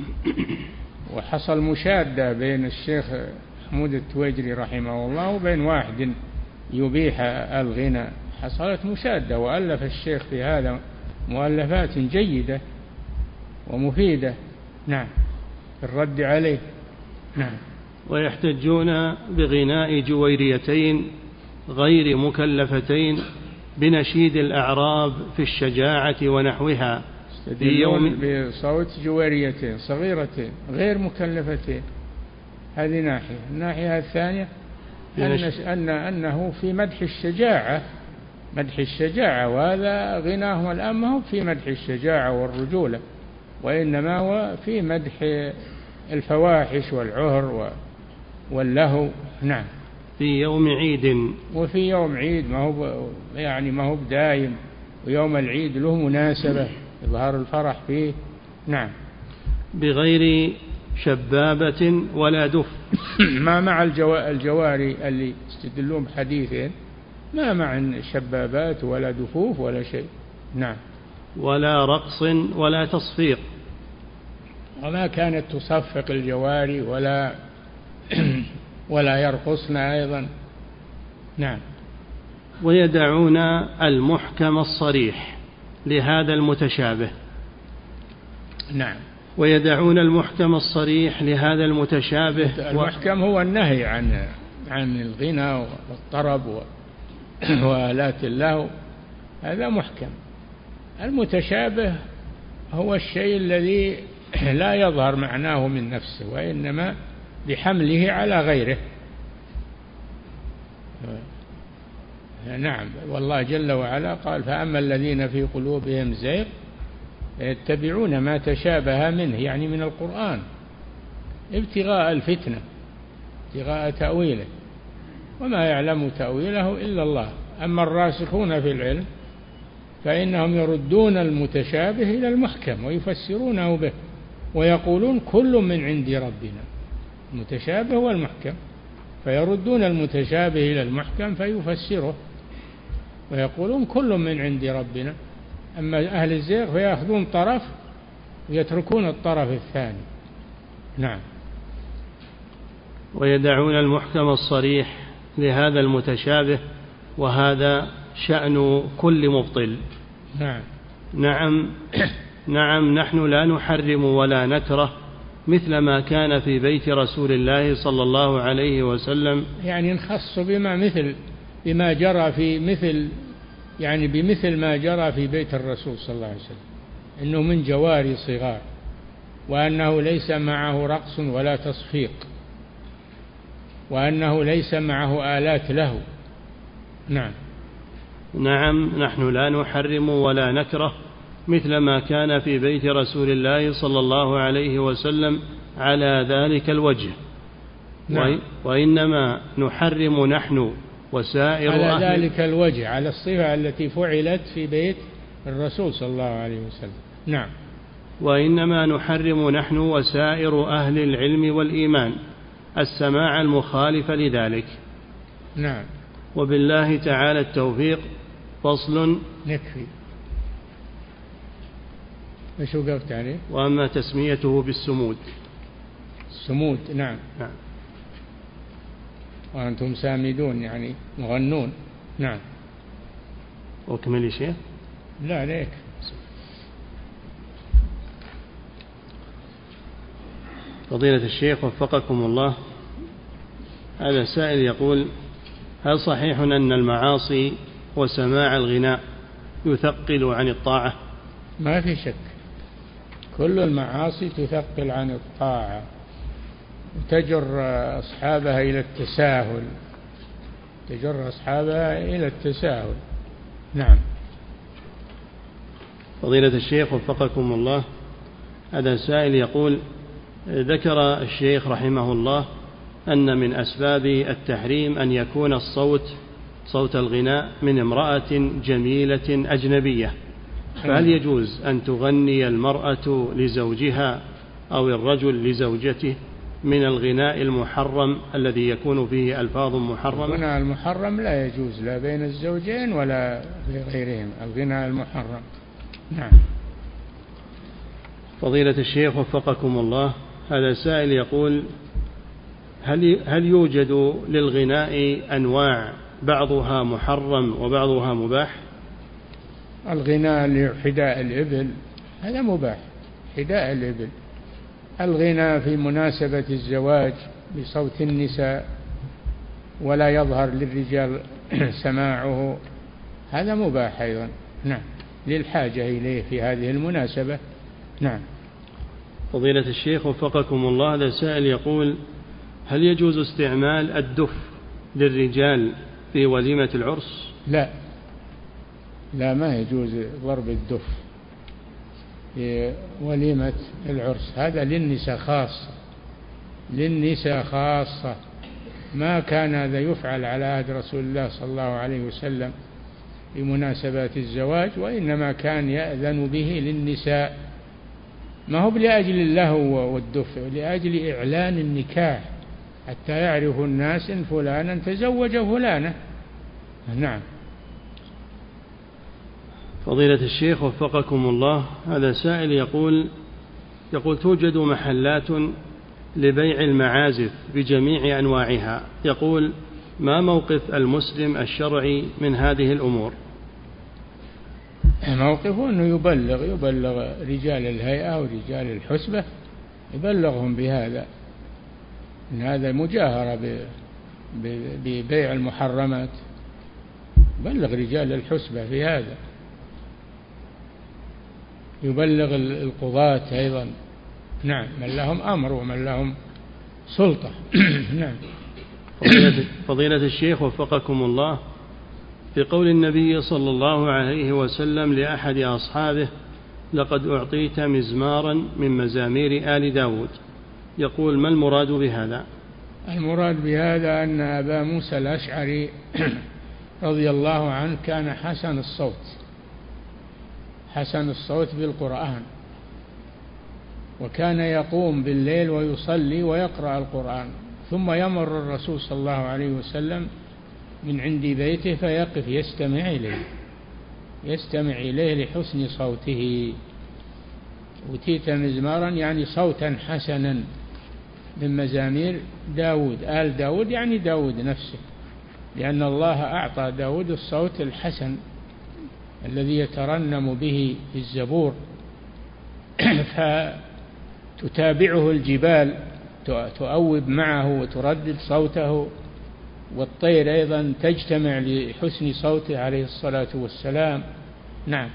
وحصل مشادة بين الشيخ محمود التويجري رحمه الله وبين واحد يبيح الغنى. حصلت مشادة، وألف الشيخ في هذا مؤلفات جيدة ومفيدة. نعم، الرد عليه. نعم. ويحتجون بغناء جويريتين غير مكلفتين بنشيد الأعراب في الشجاعة ونحوها في يوم بصوت جويريتين صغيرتين غير مكلفتين. هذه ناحية. الناحية الثانية أنه في مدح الشجاعة، مدح الشجاعة، وهذا غناهم الآن ما هو في مدح الشجاعة والرجولة، وإنما هو في مدح الفواحش والعهر واللهو. نعم. في يوم عيد، وفي يوم عيد ما هو بدايم، ويوم العيد له مناسبة إظهار الفرح فيه. نعم. بغير شبابة ولا دف. ما مع الجواري اللي يستدلون بحديثين، ما مع شبابات ولا دفوف ولا شيء. نعم. ولا رقص ولا تصفيق. وما كانت تصفق الجواري ولا يرقصن أيضا. نعم. ويدعون المحكم الصريح لهذا المتشابه. نعم. ويدعون المحكم الصريح لهذا المتشابه. المحكم هو النهي عن الغنى والطرب وآلات اللهو، هذا محكم. المتشابه هو الشيء الذي لا يظهر معناه من نفسه، وإنما بحمله على غيره. نعم. والله جل وعلا قال: فأما الذين في قلوبهم زيغ يتبعون ما تشابه منه، يعني من القرآن، ابتغاء الفتنة، ابتغاء تأويله، وما يعلم تأويله إلا الله. أما الراسخون في العلم فإنهم يردون المتشابه إلى المحكم ويفسرونه به، ويقولون كل من عند ربنا. المتشابه والمحكم، فيردون المتشابه إلى المحكم فيفسره، ويقولون كل من عند ربنا. أما أهل الزيغ فيأخذون طرف ويتركون الطرف الثاني. نعم. ويدعون المحكم الصريح لهذا المتشابه، وهذا شأن كل مبطل. نعم. نعم. نحن لا نحرم ولا نكره مثل ما كان في بيت رسول الله صلى الله عليه وسلم، يعني نخص بما جرى في بمثل ما جرى في بيت الرسول صلى الله عليه وسلم، إنه من جواري صغار، وأنه ليس معه رقص ولا تصفيق، وأنه ليس معه آلات له. نعم. نعم. نحن لا نحرم ولا نكره مثل ما كان في بيت رسول الله صلى الله عليه وسلم على ذلك الوجه. نعم. وإنما نحرم نحن وسائر على ذلك الوجه، على الصفة التي فعلت في بيت الرسول صلى الله عليه وسلم. نعم. وإنما نحرم نحن وسائر أهل العلم والإيمان السماع المخالف لذلك. نعم. وبالله تعالى التوفيق. فصل. نكفي. ايش وقفت عليه؟ وأما تسميته بالسمود. السمود. نعم. نعم. وأنتم سامدون يعني مغنون. نعم. أكمل يا شيخ؟ لا عليك. فضيلة الشيخ وفقكم الله، هذا سائل يقول: هل صحيح أن المعاصي وسماع الغناء يثقل عن الطاعة؟ ما في شك، كل المعاصي تثقل عن الطاعة وتجر أصحابها إلى التساهل، تجر أصحابها إلى التساهل. نعم. فضيلة الشيخ وفقكم الله، هذا سائل يقول: ذكر الشيخ رحمه الله أن من أسباب التحريم أن يكون الصوت صوت الغناء من امرأة جميلة أجنبية، فهل يجوز أن تغني المرأة لزوجها أو الرجل لزوجته من الغناء المحرم الذي يكون فيه ألفاظ محرمة؟ الغناء المحرم لا يجوز لا بين الزوجين ولا غيرهم، الغناء المحرم. نعم. فضيلة الشيخ وفقكم الله، هذا سائل يقول: هل يوجد للغناء أنواع بعضها محرم وبعضها مباح؟ الغناء لحداء الإبل هذا مباح، حداء الإبل. الغناء في مناسبة الزواج بصوت النساء ولا يظهر للرجال سماعه هذا مباح أيضا. نعم، للحاجة إليه في هذه المناسبة. نعم. فضيلة الشيخ وفقكم الله، هذا سائل يقول: هل يجوز استعمال الدف للرجال في وليمة العرس؟ لا، ما يجوز ضرب الدف في وليمة العرس، هذا للنساء خاصة، للنساء خاصة. ما كان هذا يفعل على عهد رسول الله صلى الله عليه وسلم في مناسبات الزواج، وإنما كان يأذن به للنساء، ما هو لأجل اللهو والدف، لأجل إعلان النكاح حتى يعرف الناس إن فلانا تزوج فلانة. نعم. فضيلة الشيخ وفقكم الله، هذا سائل يقول توجد محلات لبيع المعازف بجميع أنواعها، يقول: ما موقف المسلم الشرعي من هذه الأمور؟ موقفه أنه يبلغ رجال الهيئة ورجال الحسبة، يبلغهم بهذا، إن هذا مجاهرة ببيع المحرمات، يبلغ رجال الحسبة في هذا، يبلغ القضاة أيضا. نعم، من لهم أمر ومن لهم سلطة. نعم. فضيلة الشيخ وفقكم الله، في قول النبي صلى الله عليه وسلم لأحد أصحابه: لقد أعطيت مزمارا من مزامير آل داود، يقول: ما المراد بهذا؟ المراد بهذا أن أبا موسى الأشعري رضي الله عنه كان حسن الصوت بالقرآن، وكان يقوم بالليل ويصلي ويقرأ القرآن، ثم يمر الرسول صلى الله عليه وسلم من عند بيته فيقف يستمع إليه لحسن صوته. أوتيت مزمارا يعني صوتا حسنا من مزامير داود، آل داود يعني داود نفسه، لأن الله أعطى داود الصوت الحسن الذي يترنم به في الزبور. فتتابعه الجبال تؤوب معه وتردد صوته، والطير أيضا تجتمع لحسن صوته عليه الصلاة والسلام. نعم.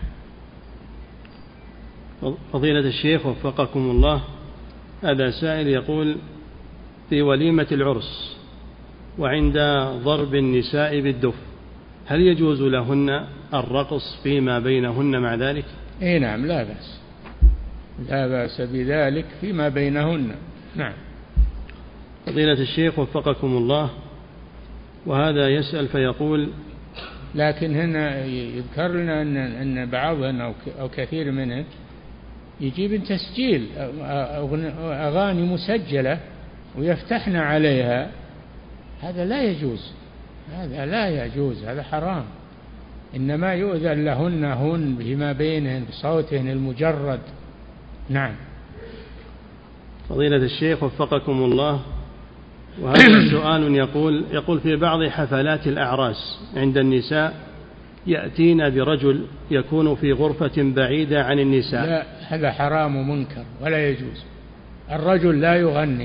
فضيلة الشيخ وفقكم الله، هذا سائل يقول: في وليمة العرس وعند ضرب النساء بالدف، هل يجوز لهن الرقص فيما بينهن مع ذلك؟ إيه نعم، لا بأس، لا بأس بذلك فيما بينهن. نعم. فضيلة الشيخ وفقكم الله، وهذا يسأل فيقول: لكن هنا يذكر لنا أن بعضهن أو كثير منهن يجيب تسجيل أغاني مسجلة ويفتحن عليها، هذا لا يجوز، هذا لا يجوز، هذا حرام. إنما يؤذن لهن بما بينهن بصوتهن المجرد. نعم. فضيلة الشيخ وفقكم الله، وهذا سؤال يقول: في بعض حفلات الأعراس عند النساء يأتين برجل يكون في غرفة بعيدة عن النساء. لا، هذا حرام ومنكر ولا يجوز. الرجل لا يغني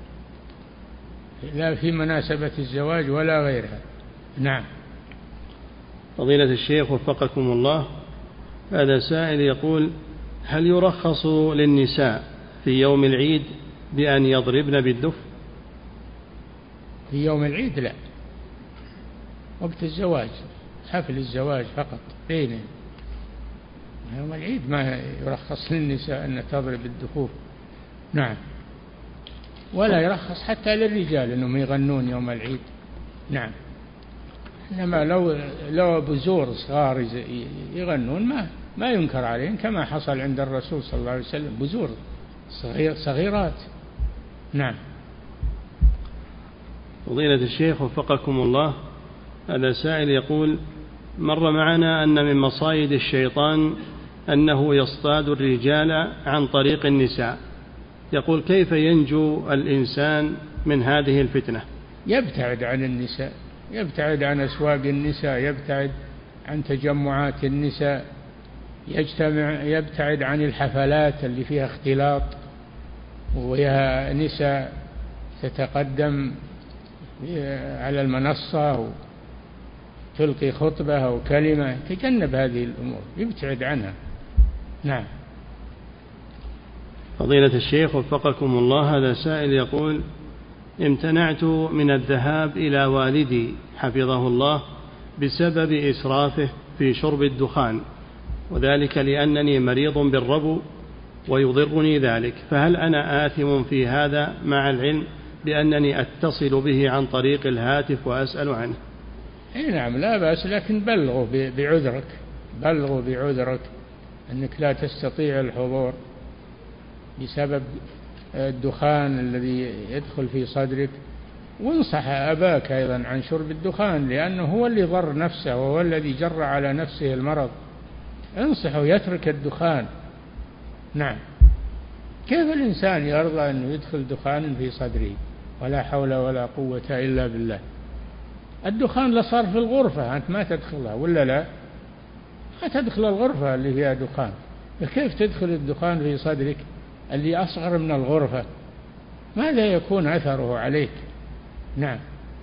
لا في مناسبة الزواج ولا غيرها. نعم. فضيلة الشيخ وفقكم الله، هذا سائل يقول: هل يرخص للنساء في يوم العيد بأن يضربن بالدف؟ في يوم العيد لا، وقت الزواج، حفل الزواج فقط بينهم. يوم العيد ما يرخص للنساء أن تضرب الدفوف. نعم. ولا يرخص حتى للرجال أنهم يغنون يوم العيد. نعم. إنما لو بزور صغار يغنون ما ينكر عليهم، كما حصل عند الرسول صلى الله عليه وسلم، بزور صغيرات. نعم. فضيلة الشيخ وفقكم الله، هذا سائل يقول: مر معنا أن من مصايد الشيطان أنه يصطاد الرجال عن طريق النساء، يقول: كيف ينجو الإنسان من هذه الفتنة؟ يبتعد عن النساء، يبتعد عن أسواق النساء، يبتعد عن تجمعات النساء، يبتعد عن الحفلات اللي فيها اختلاط وفيها نساء تتقدم على المنصة وتلقي خطبة أو كلمة، تجنب هذه الأمور، يبتعد عنها. نعم. فضيلة الشيخ وفقكم الله، هذا سائل يقول: امتنعت من الذهاب إلى والدي حفظه الله بسبب إسرافه في شرب الدخان، وذلك لأنني مريض بالربو ويضرني ذلك، فهل أنا آثم في هذا مع العلم بأنني أتصل به عن طريق الهاتف وأسأل عنه؟ نعم، لا بأس، لكن بلغوا بعذرك أنك لا تستطيع الحضور بسبب الدخان الذي يدخل في صدرك، وانصح أباك أيضا عن شرب الدخان، لأنه هو اللي ضر نفسه وهو الذي جر على نفسه المرض. انصحه يترك الدخان. نعم. كيف الإنسان يرضى أنه يدخل دخان في صدره؟ ولا حول ولا قوة إلا بالله. الدخان لصار في الغرفة، أنت ما تدخلها ولا لا؟ ما تدخل الغرفة اللي فيها دخان، كيف تدخل الدخان في صدرك اللي أصغر من الغرفة؟ ماذا يكون أثره عليك؟ نعم.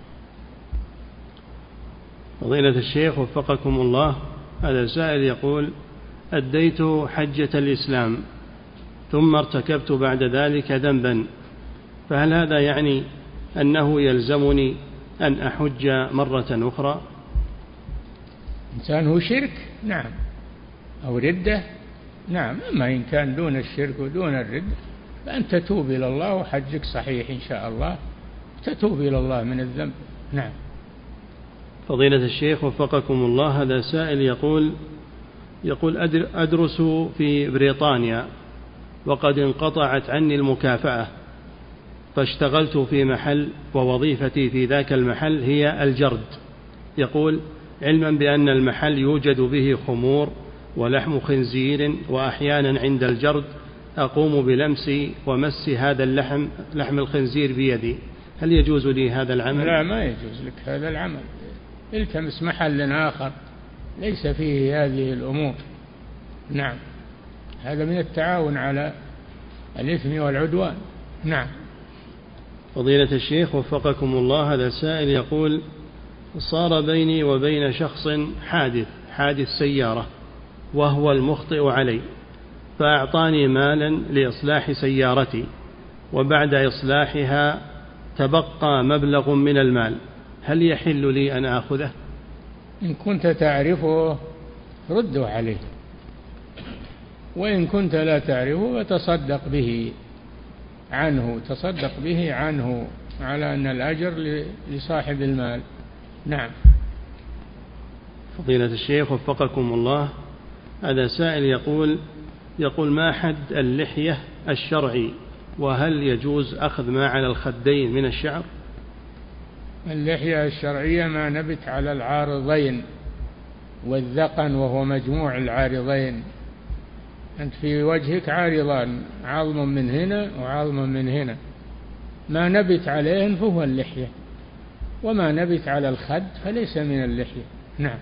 فضيلة الشيخ وفقكم الله، هذا سائل يقول: أديت حجة الإسلام ثم ارتكبت بعد ذلك ذنبا، فهل هذا يعني أنه يلزمني أن أحج مرة أخرى؟ إنسان هو شرك، نعم، أو ردة، نعم. أما إن كان دون الشرك ودون الردة فأن تتوب إلى الله وحجك صحيح إن شاء الله، تتوب إلى الله من الذنب. نعم. فضيلة الشيخ وفقكم الله، هذا سائل يقول: أدرس في بريطانيا وقد انقطعت عني المكافأة، فاشتغلت في محل ووظيفتي في ذاك المحل هي الجرد. يقول: علما بأن المحل يوجد به خمور ولحم خنزير، وأحيانا عند الجرد أقوم بلمس ومس هذا لحم الخنزير بيدي، هل يجوز لي هذا العمل؟ لا، ما يجوز لك هذا العمل، التمس محل آخر ليس فيه هذه الأمور. نعم. هذا من التعاون على الإثم والعدوان. نعم. فضيلة الشيخ وفقكم الله، هذا سائل يقول: صار بيني وبين شخص حادث سيارة وهو المخطئ علي، فأعطاني مالا لإصلاح سيارتي، وبعد إصلاحها تبقى مبلغ من المال، هل يحل لي أن آخذه؟ إن كنت تعرفه رده عليه، وإن كنت لا تعرفه فتصدق به عنه، تصدق به عنه على أن الأجر لصاحب المال. نعم. فضيلة الشيخ وفقكم الله، هذا سائل يقول ما حد اللحية الشرعي، وهل يجوز أخذ ما على الخدين من الشعر؟ اللحية الشرعية ما نبت على العارضين والذقن، وهو مجموع العارضين. أنت في وجهك عارضان، عظم من هنا وعظم من هنا، ما نبت عليهن فهو اللحية، وما نبت على الخد فليس من اللحية. نعم.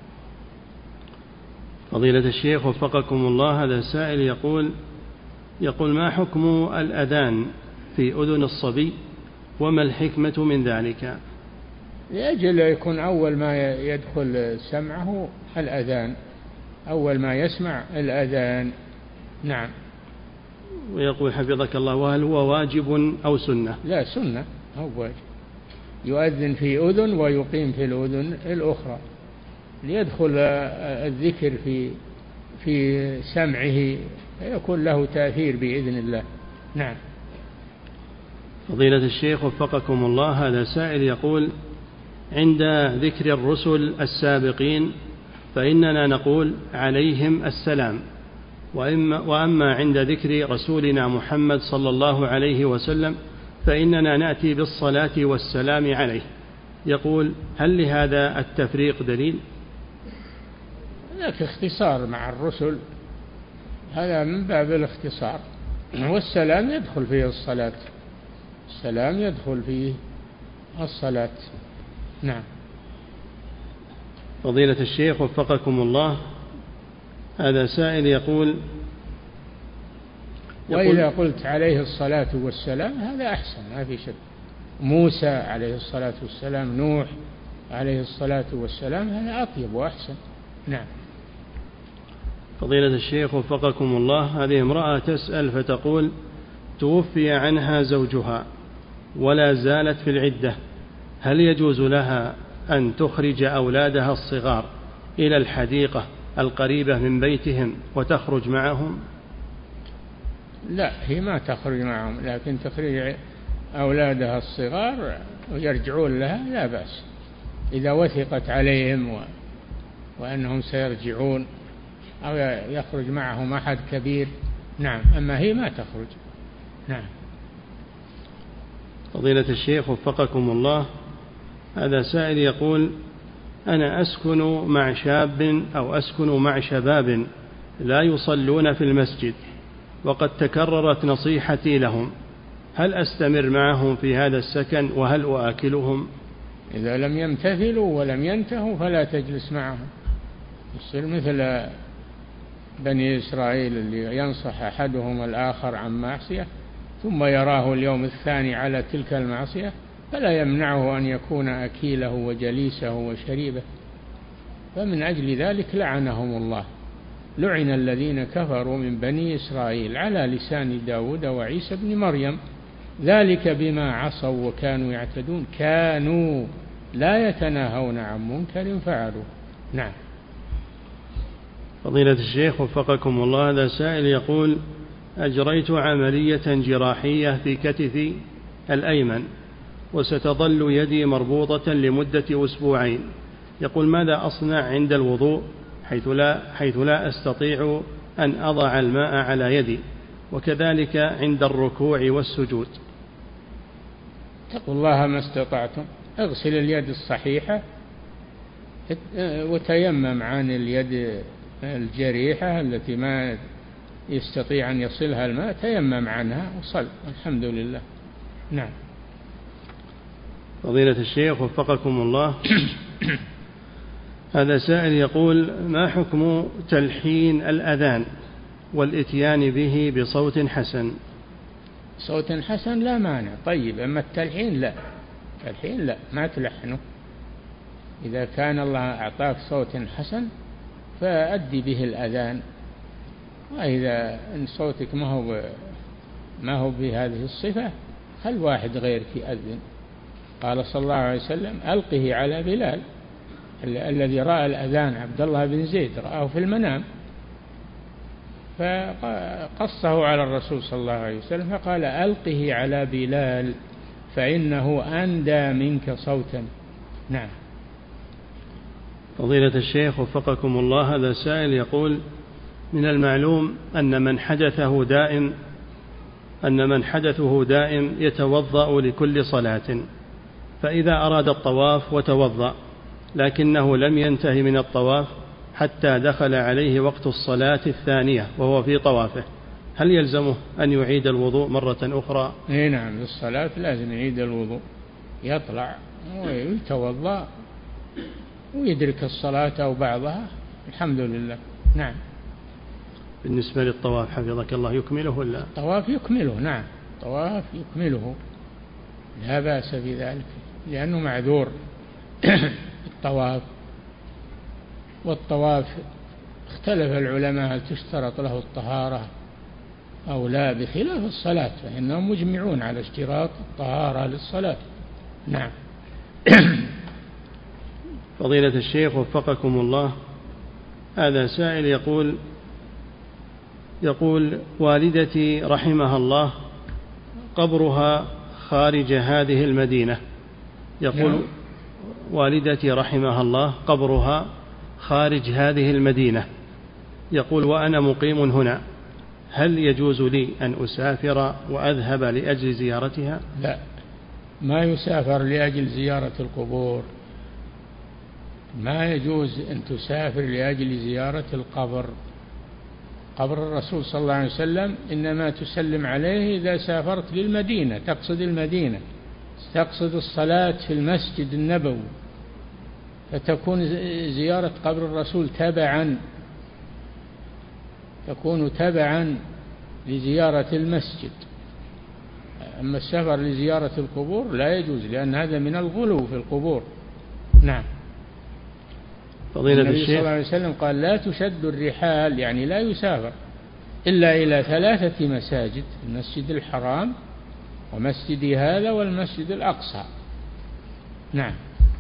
فضيلة الشيخ وفقكم الله، هذا سائل يقول ما حكم الأذان في أذن الصبي، وما الحكمة من ذلك؟ لأجل يكون أول ما يدخل سمعه الأذان، أول ما يسمع الأذان. نعم. ويقول حفظك الله، وهل هو واجب أو سنة؟ لا، سنة، أو واجب. يؤذن في أذن ويقيم في الأذن الأخرى ليدخل الذكر في سمعه، يكون له تأثير بإذن الله. نعم. فضيلة الشيخ وفقكم الله، هذا سائل يقول عند ذكر الرسل السابقين فإننا نقول عليهم السلام، وأما عند ذكر رسولنا محمد صلى الله عليه وسلم فإننا نأتي بالصلاة والسلام عليه. يقول هل لهذا التفريق دليل؟ هناك اختصار مع الرسل، هذا من باب الاختصار، والسلام يدخل فيه الصلاة، السلام يدخل فيه الصلاة. نعم. فضيلة الشيخ وفقكم الله، هذا سائل يقول وإذا قلت عليه الصلاة والسلام هذا أحسن، ما في شك. موسى عليه الصلاة والسلام، نوح عليه الصلاة والسلام، هذا أطيب وأحسن. نعم. فضيلة الشيخ وفقكم الله، هذه امرأة تسأل فتقول توفي عنها زوجها ولا زالت في العدة، هل يجوز لها أن تخرج أولادها الصغار إلى الحديقة القريبة من بيتهم وتخرج معهم؟ لا، هي ما تخرج معهم، لكن تخرج أولادها الصغار ويرجعون لها لا بأس، إذا وثقت عليهم وأنهم سيرجعون، أو يخرج معهم أحد كبير. نعم. أما هي ما تخرج. نعم. فضيلة الشيخ وفقكم الله، هذا سائل يقول أنا أسكن مع شاب أو أسكن مع شباب لا يصلون في المسجد، وقد تكررت نصيحتي لهم، هل أستمر معهم في هذا السكن وهل أؤكلهم؟ إذا لم يمتثلوا ولم ينتهوا فلا تجلس معهم، يصير مثل بني إسرائيل اللي ينصح أحدهم الآخر عن معصية ثم يراه اليوم الثاني على تلك المعصية فلا يمنعه أن يكون أكيله وجليسه وشريبه، فمن أجل ذلك لعنهم الله. لعن الذين كفروا من بني إسرائيل على لسان داود وعيسى بن مريم، ذلك بما عصوا وكانوا يعتدون، كانوا لا يتناهون عن منكر فعلوه. نعم. فضيلة الشيخ وفقكم الله، هذا سائل يقول أجريت عملية جراحية في كتفي الأيمن وستظل يدي مربوطة لمدة أسبوعين، يقول ماذا أصنع عند الوضوء حيث لا أستطيع أن أضع الماء على يدي، وكذلك عند الركوع والسجود؟ اتقوا الله ما استطعتم، اغسل اليد الصحيحة وتيمم عن اليد الجريحة التي ما يستطيع أن يصلها الماء، تيمم عنها وصل، الحمد لله. نعم. فضيلة الشيخ وفقكم الله، هذا سائل يقول ما حكم تلحين الأذان والإتيان به بصوت حسن؟ صوت حسن لا مانع، طيب، أما التلحين لا، التلحين لا، ما تلحنه. إذا كان الله أعطاك صوت حسن فأدي به الأذان، وإذا إن صوتك ما هو بهذه الصفة خل واحد غيرك يأذن. قال صلى الله عليه وسلم ألقه على بلال الذي رأى الأذان، عبد الله بن زيد رآه في المنام، فقصه على الرسول صلى الله عليه وسلم فقال ألقه على بلال فإنه أندى منك صوتا. نعم. فضيلة الشيخ وفقكم الله، هذا سائل يقول: من المعلوم أن من حدثه دائم يتوضأ لكل صلاة، فإذا أراد الطواف وتوضأ لكنه لم ينتهي من الطواف حتى دخل عليه وقت الصلاة الثانية وهو في طوافه، هل يلزمه أن يعيد الوضوء مرة أخرى؟ نعم، الصلاة لازم يعيد الوضوء، يطلع ويتوضأ ويدرك الصلاة أو بعضها، الحمد لله. نعم. بالنسبة للطواف حفظك الله يكمله ولا؟ الطواف يكمله، نعم، الطواف يكمله لا بأس بذلك لأنه معذور. الطواف، والطواف اختلف العلماء هل تشترط له الطهارة أو لا، بخلاف الصلاة فإنهم مجمعون على اشتراط الطهارة للصلاة. نعم. فضيلة الشيخ وفقكم الله، هذا سائل يقول والدتي رحمها الله قبرها خارج هذه المدينة، يقول والدتي رحمها الله قبرها خارج هذه المدينة، يقول وأنا مقيم هنا، هل يجوز لي أن أسافر وأذهب لأجل زيارتها؟ لا، ما يسافر لأجل زيارة القبور، ما يجوز أن تسافر لأجل زيارة القبر. قبر الرسول صلى الله عليه وسلم إنما تسلم عليه إذا سافرت للمدينة، تقصد المدينة، تقصد الصلاة في المسجد النبوي، فتكون زيارة قبر الرسول تكون تبعا لزيارة المسجد. أما السفر لزيارة القبور لا يجوز، لأن هذا من الغلو في القبور. نعم. النبي صلى الله عليه وسلم قال لا تشد الرحال، يعني لا يسافر إلا إلى 3 مساجد: المسجد الحرام ومسجدي هذا والمسجد الأقصى. نعم.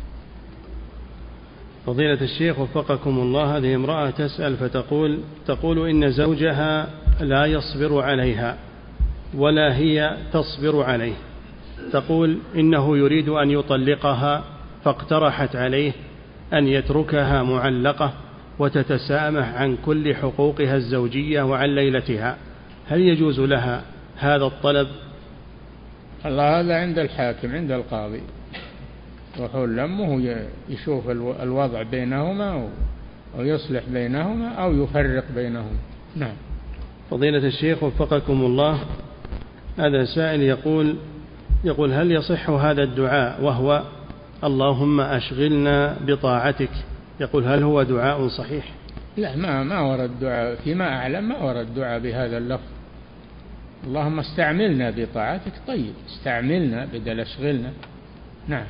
فضيلة الشيخ وفقكم الله، هذه امرأة تسأل فتقول إن زوجها لا يصبر عليها ولا هي تصبر عليه، تقول إنه يريد أن يطلقها فاقترحت عليه أن يتركها معلقة وتتسامح عن كل حقوقها الزوجية وعن ليلتها، هل يجوز لها هذا الطلب؟ الله، هذا عند الحاكم، عند القاضي، وحول لمه يشوف الوضع بينهما أو يصلح بينهما أو يفرق بينهما. نعم. فضيلة الشيخ وفقكم الله، هذا سائل يقول هل يصح هذا الدعاء وهو اللهم أشغلنا بطاعتك؟ يقول هل هو دعاء صحيح؟ لا، ما ورد دعاء، فيما أعلم ما ورد دعاء بهذا اللفظ. اللهم استعملنا بطاعتك، طيب، استعملنا بدل أشغلنا. نعم.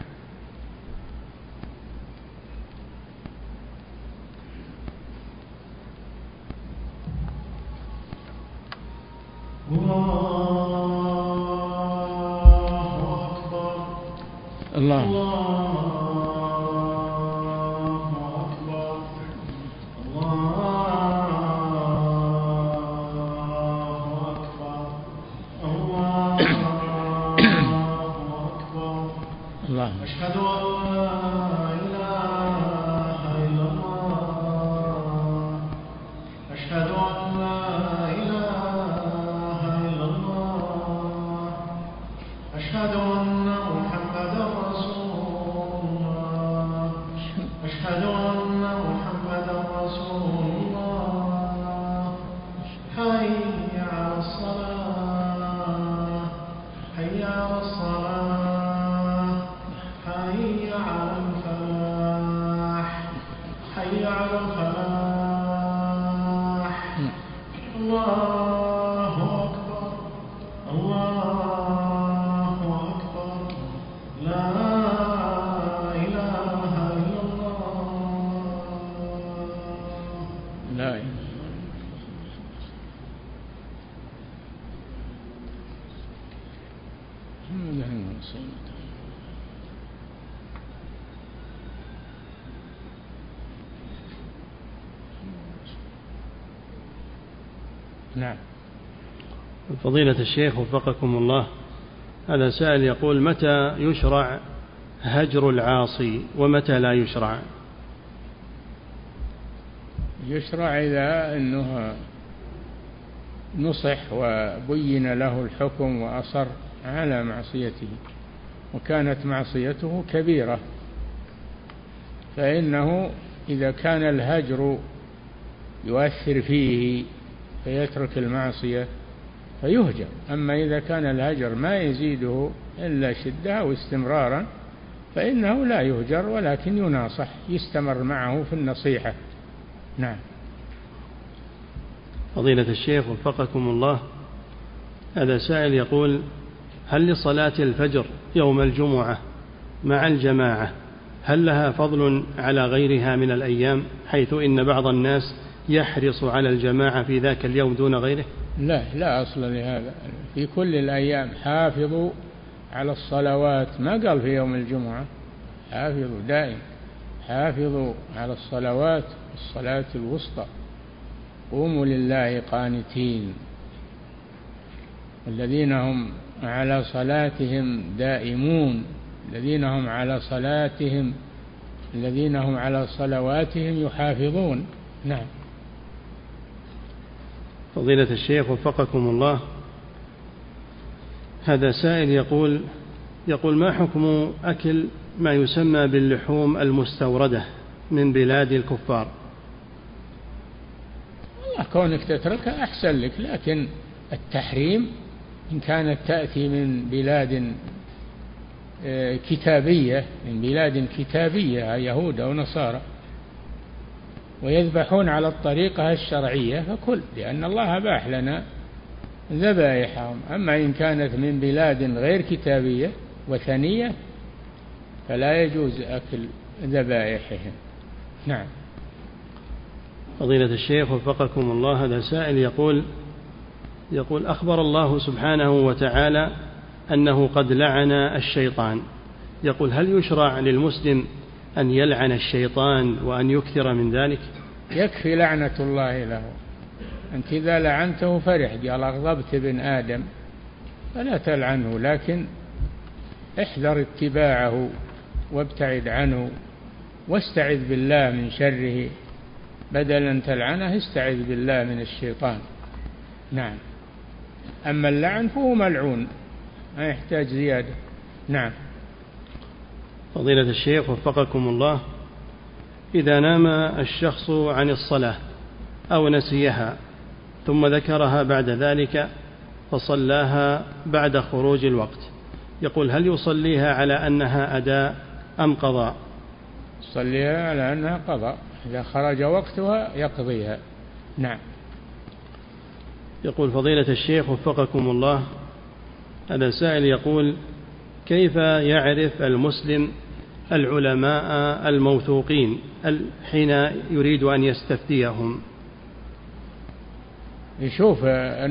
الله. أشهد أن لا إله إلا الله، أشهد أن لا إله إلا الله، أشهد أن محمدا رسول الله، أشهد أن محمدا رسول الله. حي على الصلاة، حي على الصلاة، حي على الفلاح، حي على الفلاح. الله أكبر، الله أكبر، لا إله إلا الله. لا إله. نعم. فضيلة الشيخ وفقكم الله، هذا سائل يقول: متى يشرع هجر العاصي ومتى لا يشرع؟ يشرع إذا أنه نصح وبين له الحكم وأصر على معصيته وكانت معصيته كبيرة، فإنه إذا كان الهجر يؤثر فيه فيترك المعصية فيهجر. أما إذا كان الهجر ما يزيده إلا شدة واستمرارا فإنه لا يهجر، ولكن يناصح، يستمر معه في النصيحة. نعم. فضيلة الشيخ وفقكم الله، هذا سائل يقول: هل لصلاة الفجر يوم الجمعة مع الجماعة هل لها فضل على غيرها من الأيام، حيث إن بعض الناس يحرص على الجماعة في ذاك اليوم دون غيره؟ لا أصل لهذا. في كل الأيام حافظوا على الصلوات، ما قال في يوم الجمعة، حافظوا دائم، حافظوا على الصلوات، الصلاة الوسطى، قوموا لله قانتين، الذين هم على صلاتهم دائمون، الذين هم على صلواتهم يحافظون. نعم. فضيلة الشيخ وفقكم الله، هذا سائل يقول: ما حكم أكل ما يسمى باللحوم المستوردة من بلاد الكفار؟ والله كونك تتركها أحسن لك، لكن التحريم إن كانت تأتي من بلاد كتابية يهود أو نصارى ويذبحون على الطريقة الشرعية فكل، لأن الله أباح لنا ذبائحهم. أما إن كانت من بلاد غير كتابية وثنية فلا يجوز أكل ذبائحهم. نعم. فضيلة الشيخ وفقكم الله، هذا سائل يقول: أخبر الله سبحانه وتعالى أنه قد لعن الشيطان، يقول: هل يشرع للمسلم أن يلعن الشيطان وأن يكثر من ذلك؟ يكفي لعنة الله له. أنت إذا لعنته فرح، قال أغضبت ابن آدم، فلا تلعنه، لكن احذر اتباعه وابتعد عنه واستعذ بالله من شره، بدل أن تلعنه استعذ بالله من الشيطان. نعم. أما اللعن فهو ملعون، ما يحتاج زيادة. نعم. فضيلة الشيخ وفقكم الله، إذا نام الشخص عن الصلاة أو نسيها ثم ذكرها بعد ذلك فصلاها بعد خروج الوقت، يقول: هل يصليها على أنها أداء أم قضاء؟ يصليها على أنها قضاء، إذا خرج وقتها يقضيها. نعم. يقول: فضيلة الشيخ وفقكم الله، هذا سائل يقول: كيف يعرف المسلم العلماء الموثوقين حين يريد أن يستفتيهم؟ يشوف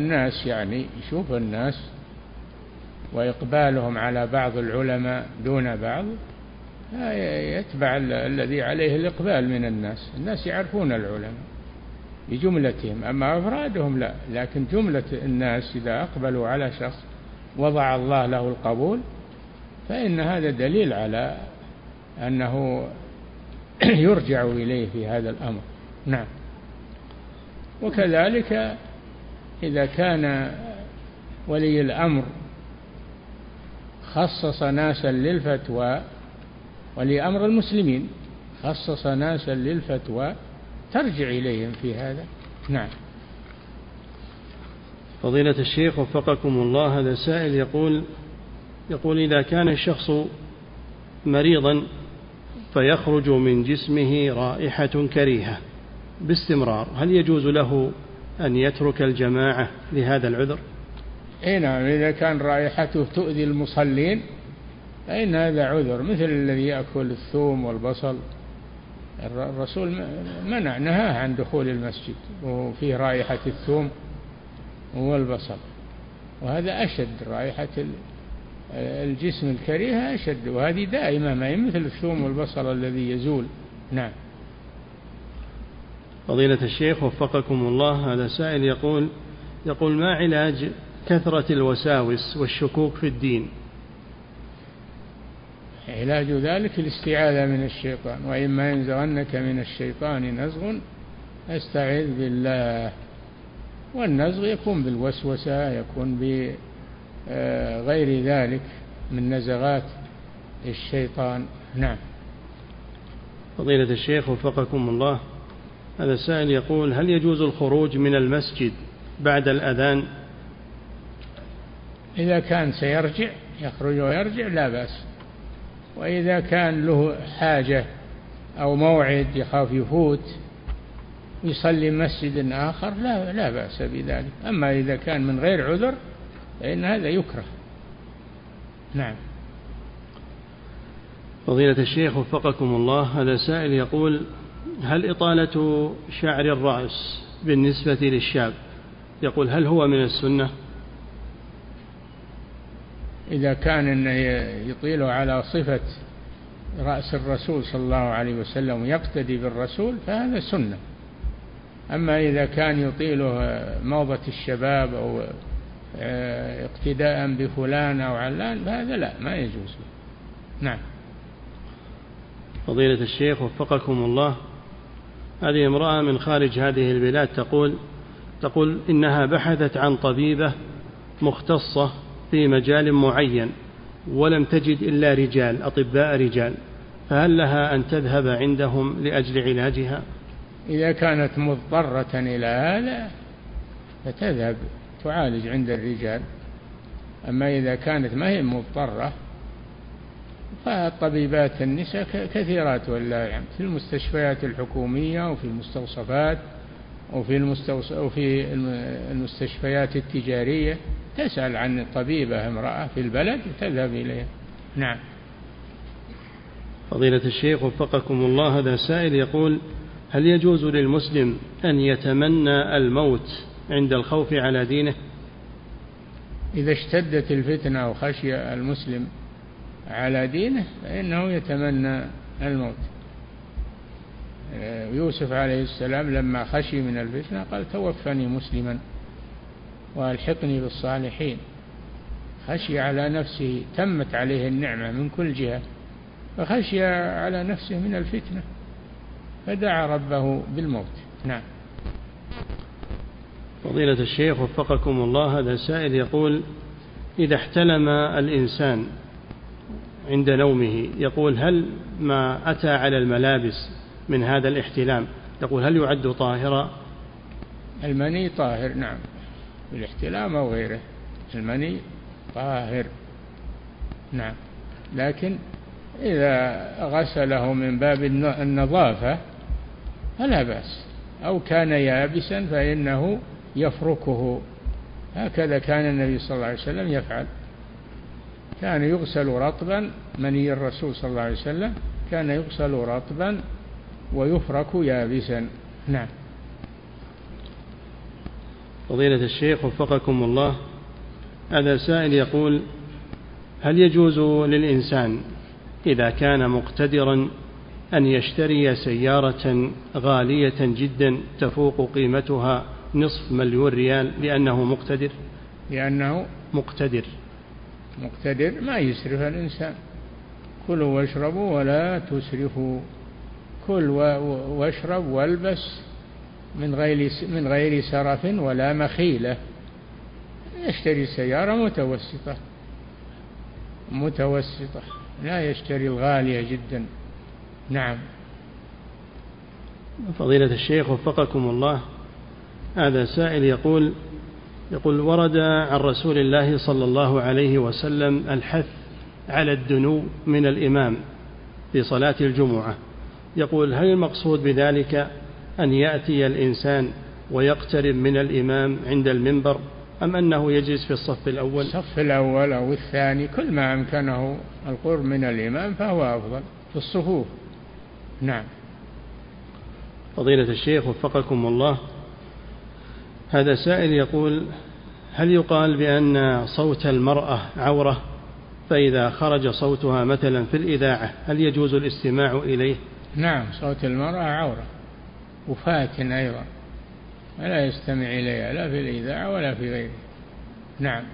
الناس وإقبالهم على بعض العلماء دون بعض، يتبع الذي عليه الإقبال من الناس يعرفون العلماء بجملتهم، أما أفرادهم لا، لكن جملة الناس إذا أقبلوا على شخص وضع الله له القبول فإن هذا دليل على أنه يرجع إليه في هذا الأمر. نعم. وكذلك إذا كان ولي الأمر خصص ناسا للفتوى، ولي أمر المسلمين خصص ناسا للفتوى ترجع إليهم في هذا. نعم. فضيلة الشيخ وفقكم الله، هذا سائل يقول: إذا كان الشخص مريضا فيخرج من جسمه رائحة كريهة باستمرار، هل يجوز له أن يترك الجماعة لهذا العذر؟ نعم، إذا كان رائحته تؤذي المصلين فإن هذا عذر، مثل الذي يأكل الثوم والبصل، الرسول نهاه عن دخول المسجد وفيه رائحة الثوم والبصل، وهذا أشد، رائحة الجسم الكريهة أشد، وهذه دائمة، ما هي مثل الثوم والبصل الذي يزول. نعم. فضيلة الشيخ وفقكم الله، هذا سائل يقول: يقول: ما علاج كثرة الوساوس والشكوك في الدين؟ علاج ذلك الاستعاذة من الشيطان، وإما ينزغنك من الشيطان نزغ استعذ بالله. والنزغ يكون بالوسوسة، يكون بغير ذلك من نزغات الشيطان. نعم. فضيلة الشيخ وفقكم الله، هذا السائل يقول: هل يجوز الخروج من المسجد بعد الأذان؟ إذا كان سيرجع يخرج ويرجع لا بأس، وإذا كان له حاجة أو موعد يخاف يفوت يصلي مسجد آخر لا بأس بذلك. أما إذا كان من غير عذر فإن هذا يكره. نعم. فضيلة الشيخ وفقكم الله، هذا سائل يقول: هل إطالة شعر الرأس بالنسبة للشاب، يقول هل هو من السنة؟ إذا كان إنه يطيله على صفة رأس الرسول صلى الله عليه وسلم ويقتدي بالرسول فهذا سنة. أما إذا كان يطيله موضة الشباب أو اقتداء بفلان أو علان فهذا لا، ما يجوز. نعم. فضيلة الشيخ وفقكم الله، هذه امرأة من خارج هذه البلاد تقول إنها بحثت عن طبيبة مختصة في مجال معين ولم تجد إلا رجال، أطباء رجال، فهل لها أن تذهب عندهم لأجل علاجها؟ إذا كانت مضطرة إلى هذا فتذهب تعالج عند الرجال. أما إذا كانت ما هي مضطرة فالطبيبات النساء كثيرات والله يعني في المستشفيات الحكومية وفي المستوصفات وفي المستشفيات التجارية تسأل عن طبيبة امرأة في البلد تذهب إليها. نعم. فضيلة الشيخ وفقكم الله، هذا سائل يقول: هل يجوز للمسلم أن يتمنى الموت عند الخوف على دينه؟ إذا اشتدت الفتنة وخشي المسلم على دينه فإنه يتمنى الموت. يوسف عليه السلام لما خشي من الفتنة قال: توفني مسلما وألحقني بالصالحين. خشي على نفسه، تمت عليه النعمة من كل جهة فخشي على نفسه من الفتنة فدعا ربه بالموت. نعم. فضيلة الشيخ وفقكم الله، هذا سائل يقول: إذا احتلم الإنسان عند نومه، يقول هل ما أتى على الملابس من هذا الاحتلام يقول هل يعد طاهرا؟ المني طاهر، نعم، بالاحتلام أو غيره المني طاهر، نعم، لكن إذا غسله من باب النظافة فلا بأس، أو كان يابسا فإنه يفركه. هكذا كان النبي صلى الله عليه وسلم يفعل، كان يغسل رطبا، مني الرسول صلى الله عليه وسلم كان يغسل رطبا ويفرك يابسا. نعم. فضيلة الشيخ وفقكم الله، هذا سائل يقول: هل يجوز للإنسان إذا كان مقتدرا أن يشتري سيارة غالية جدا تفوق قيمتها نصف مليون ريال لأنه مقتدر؟ لأنه مقتدر ما يسرف الإنسان. كلوا واشربوا ولا تسرفوا، كل واشرب والبس من غير سرف ولا مخيلة. يشتري سيارة متوسطة، لا يشتري الغالية جدا. نعم. فضيلة الشيخ وفقكم الله، هذا سائل يقول ورد عن رسول الله صلى الله عليه وسلم الحث على الدنو من الإمام في صلاة الجمعة، يقول هل المقصود بذلك أن يأتي الإنسان ويقترب من الإمام عند المنبر، أم أنه يجلس في الصف الأول؟ الصف الأول أو الثاني، كل ما أمكنه القرب من الإمام فهو أفضل في الصفوف. نعم. فضيلة الشيخ وفقكم الله، هذا سائل يقول هل يقال بأن صوت المرأة عورة، فإذا خرج صوتها مثلا في الإذاعة هل يجوز الاستماع إليه؟ نعم، صوت المرأة عورة وفاتن أيضا، ولا يستمع إليها لا في الإذاعة ولا في غيره. نعم.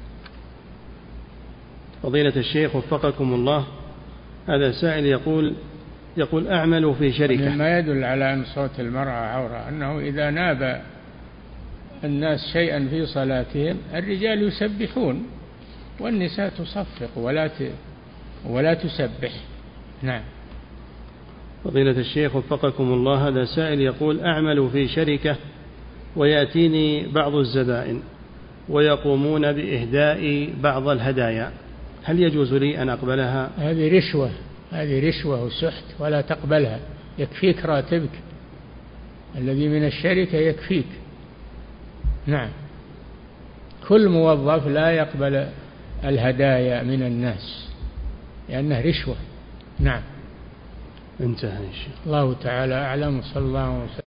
فضيلة الشيخ وفقكم الله، هذا سائل يقول أعمل في شركة. مما يدل على أن صوت المرأة عورة أنه إذا ناب الناس شيئا في صلاتهم الرجال يسبحون والنساء تصفق ولا تسبح. نعم. فضيلة الشيخ وفقكم الله، هذا سائل يقول أعمل في شركة ويأتيني بعض الزبائن ويقومون بإهداء بعض الهدايا، هل يجوز لي أن أقبلها؟ هذه رشوة وسحت ولا تقبلها، يكفيك راتبك الذي من الشركة يكفيك. نعم. كل موظف لا يقبل الهدايا من الناس لأنه رشوة. نعم. انتهى إن شاء الله. الله تعالى أعلم، صلى الله عليه وسلم.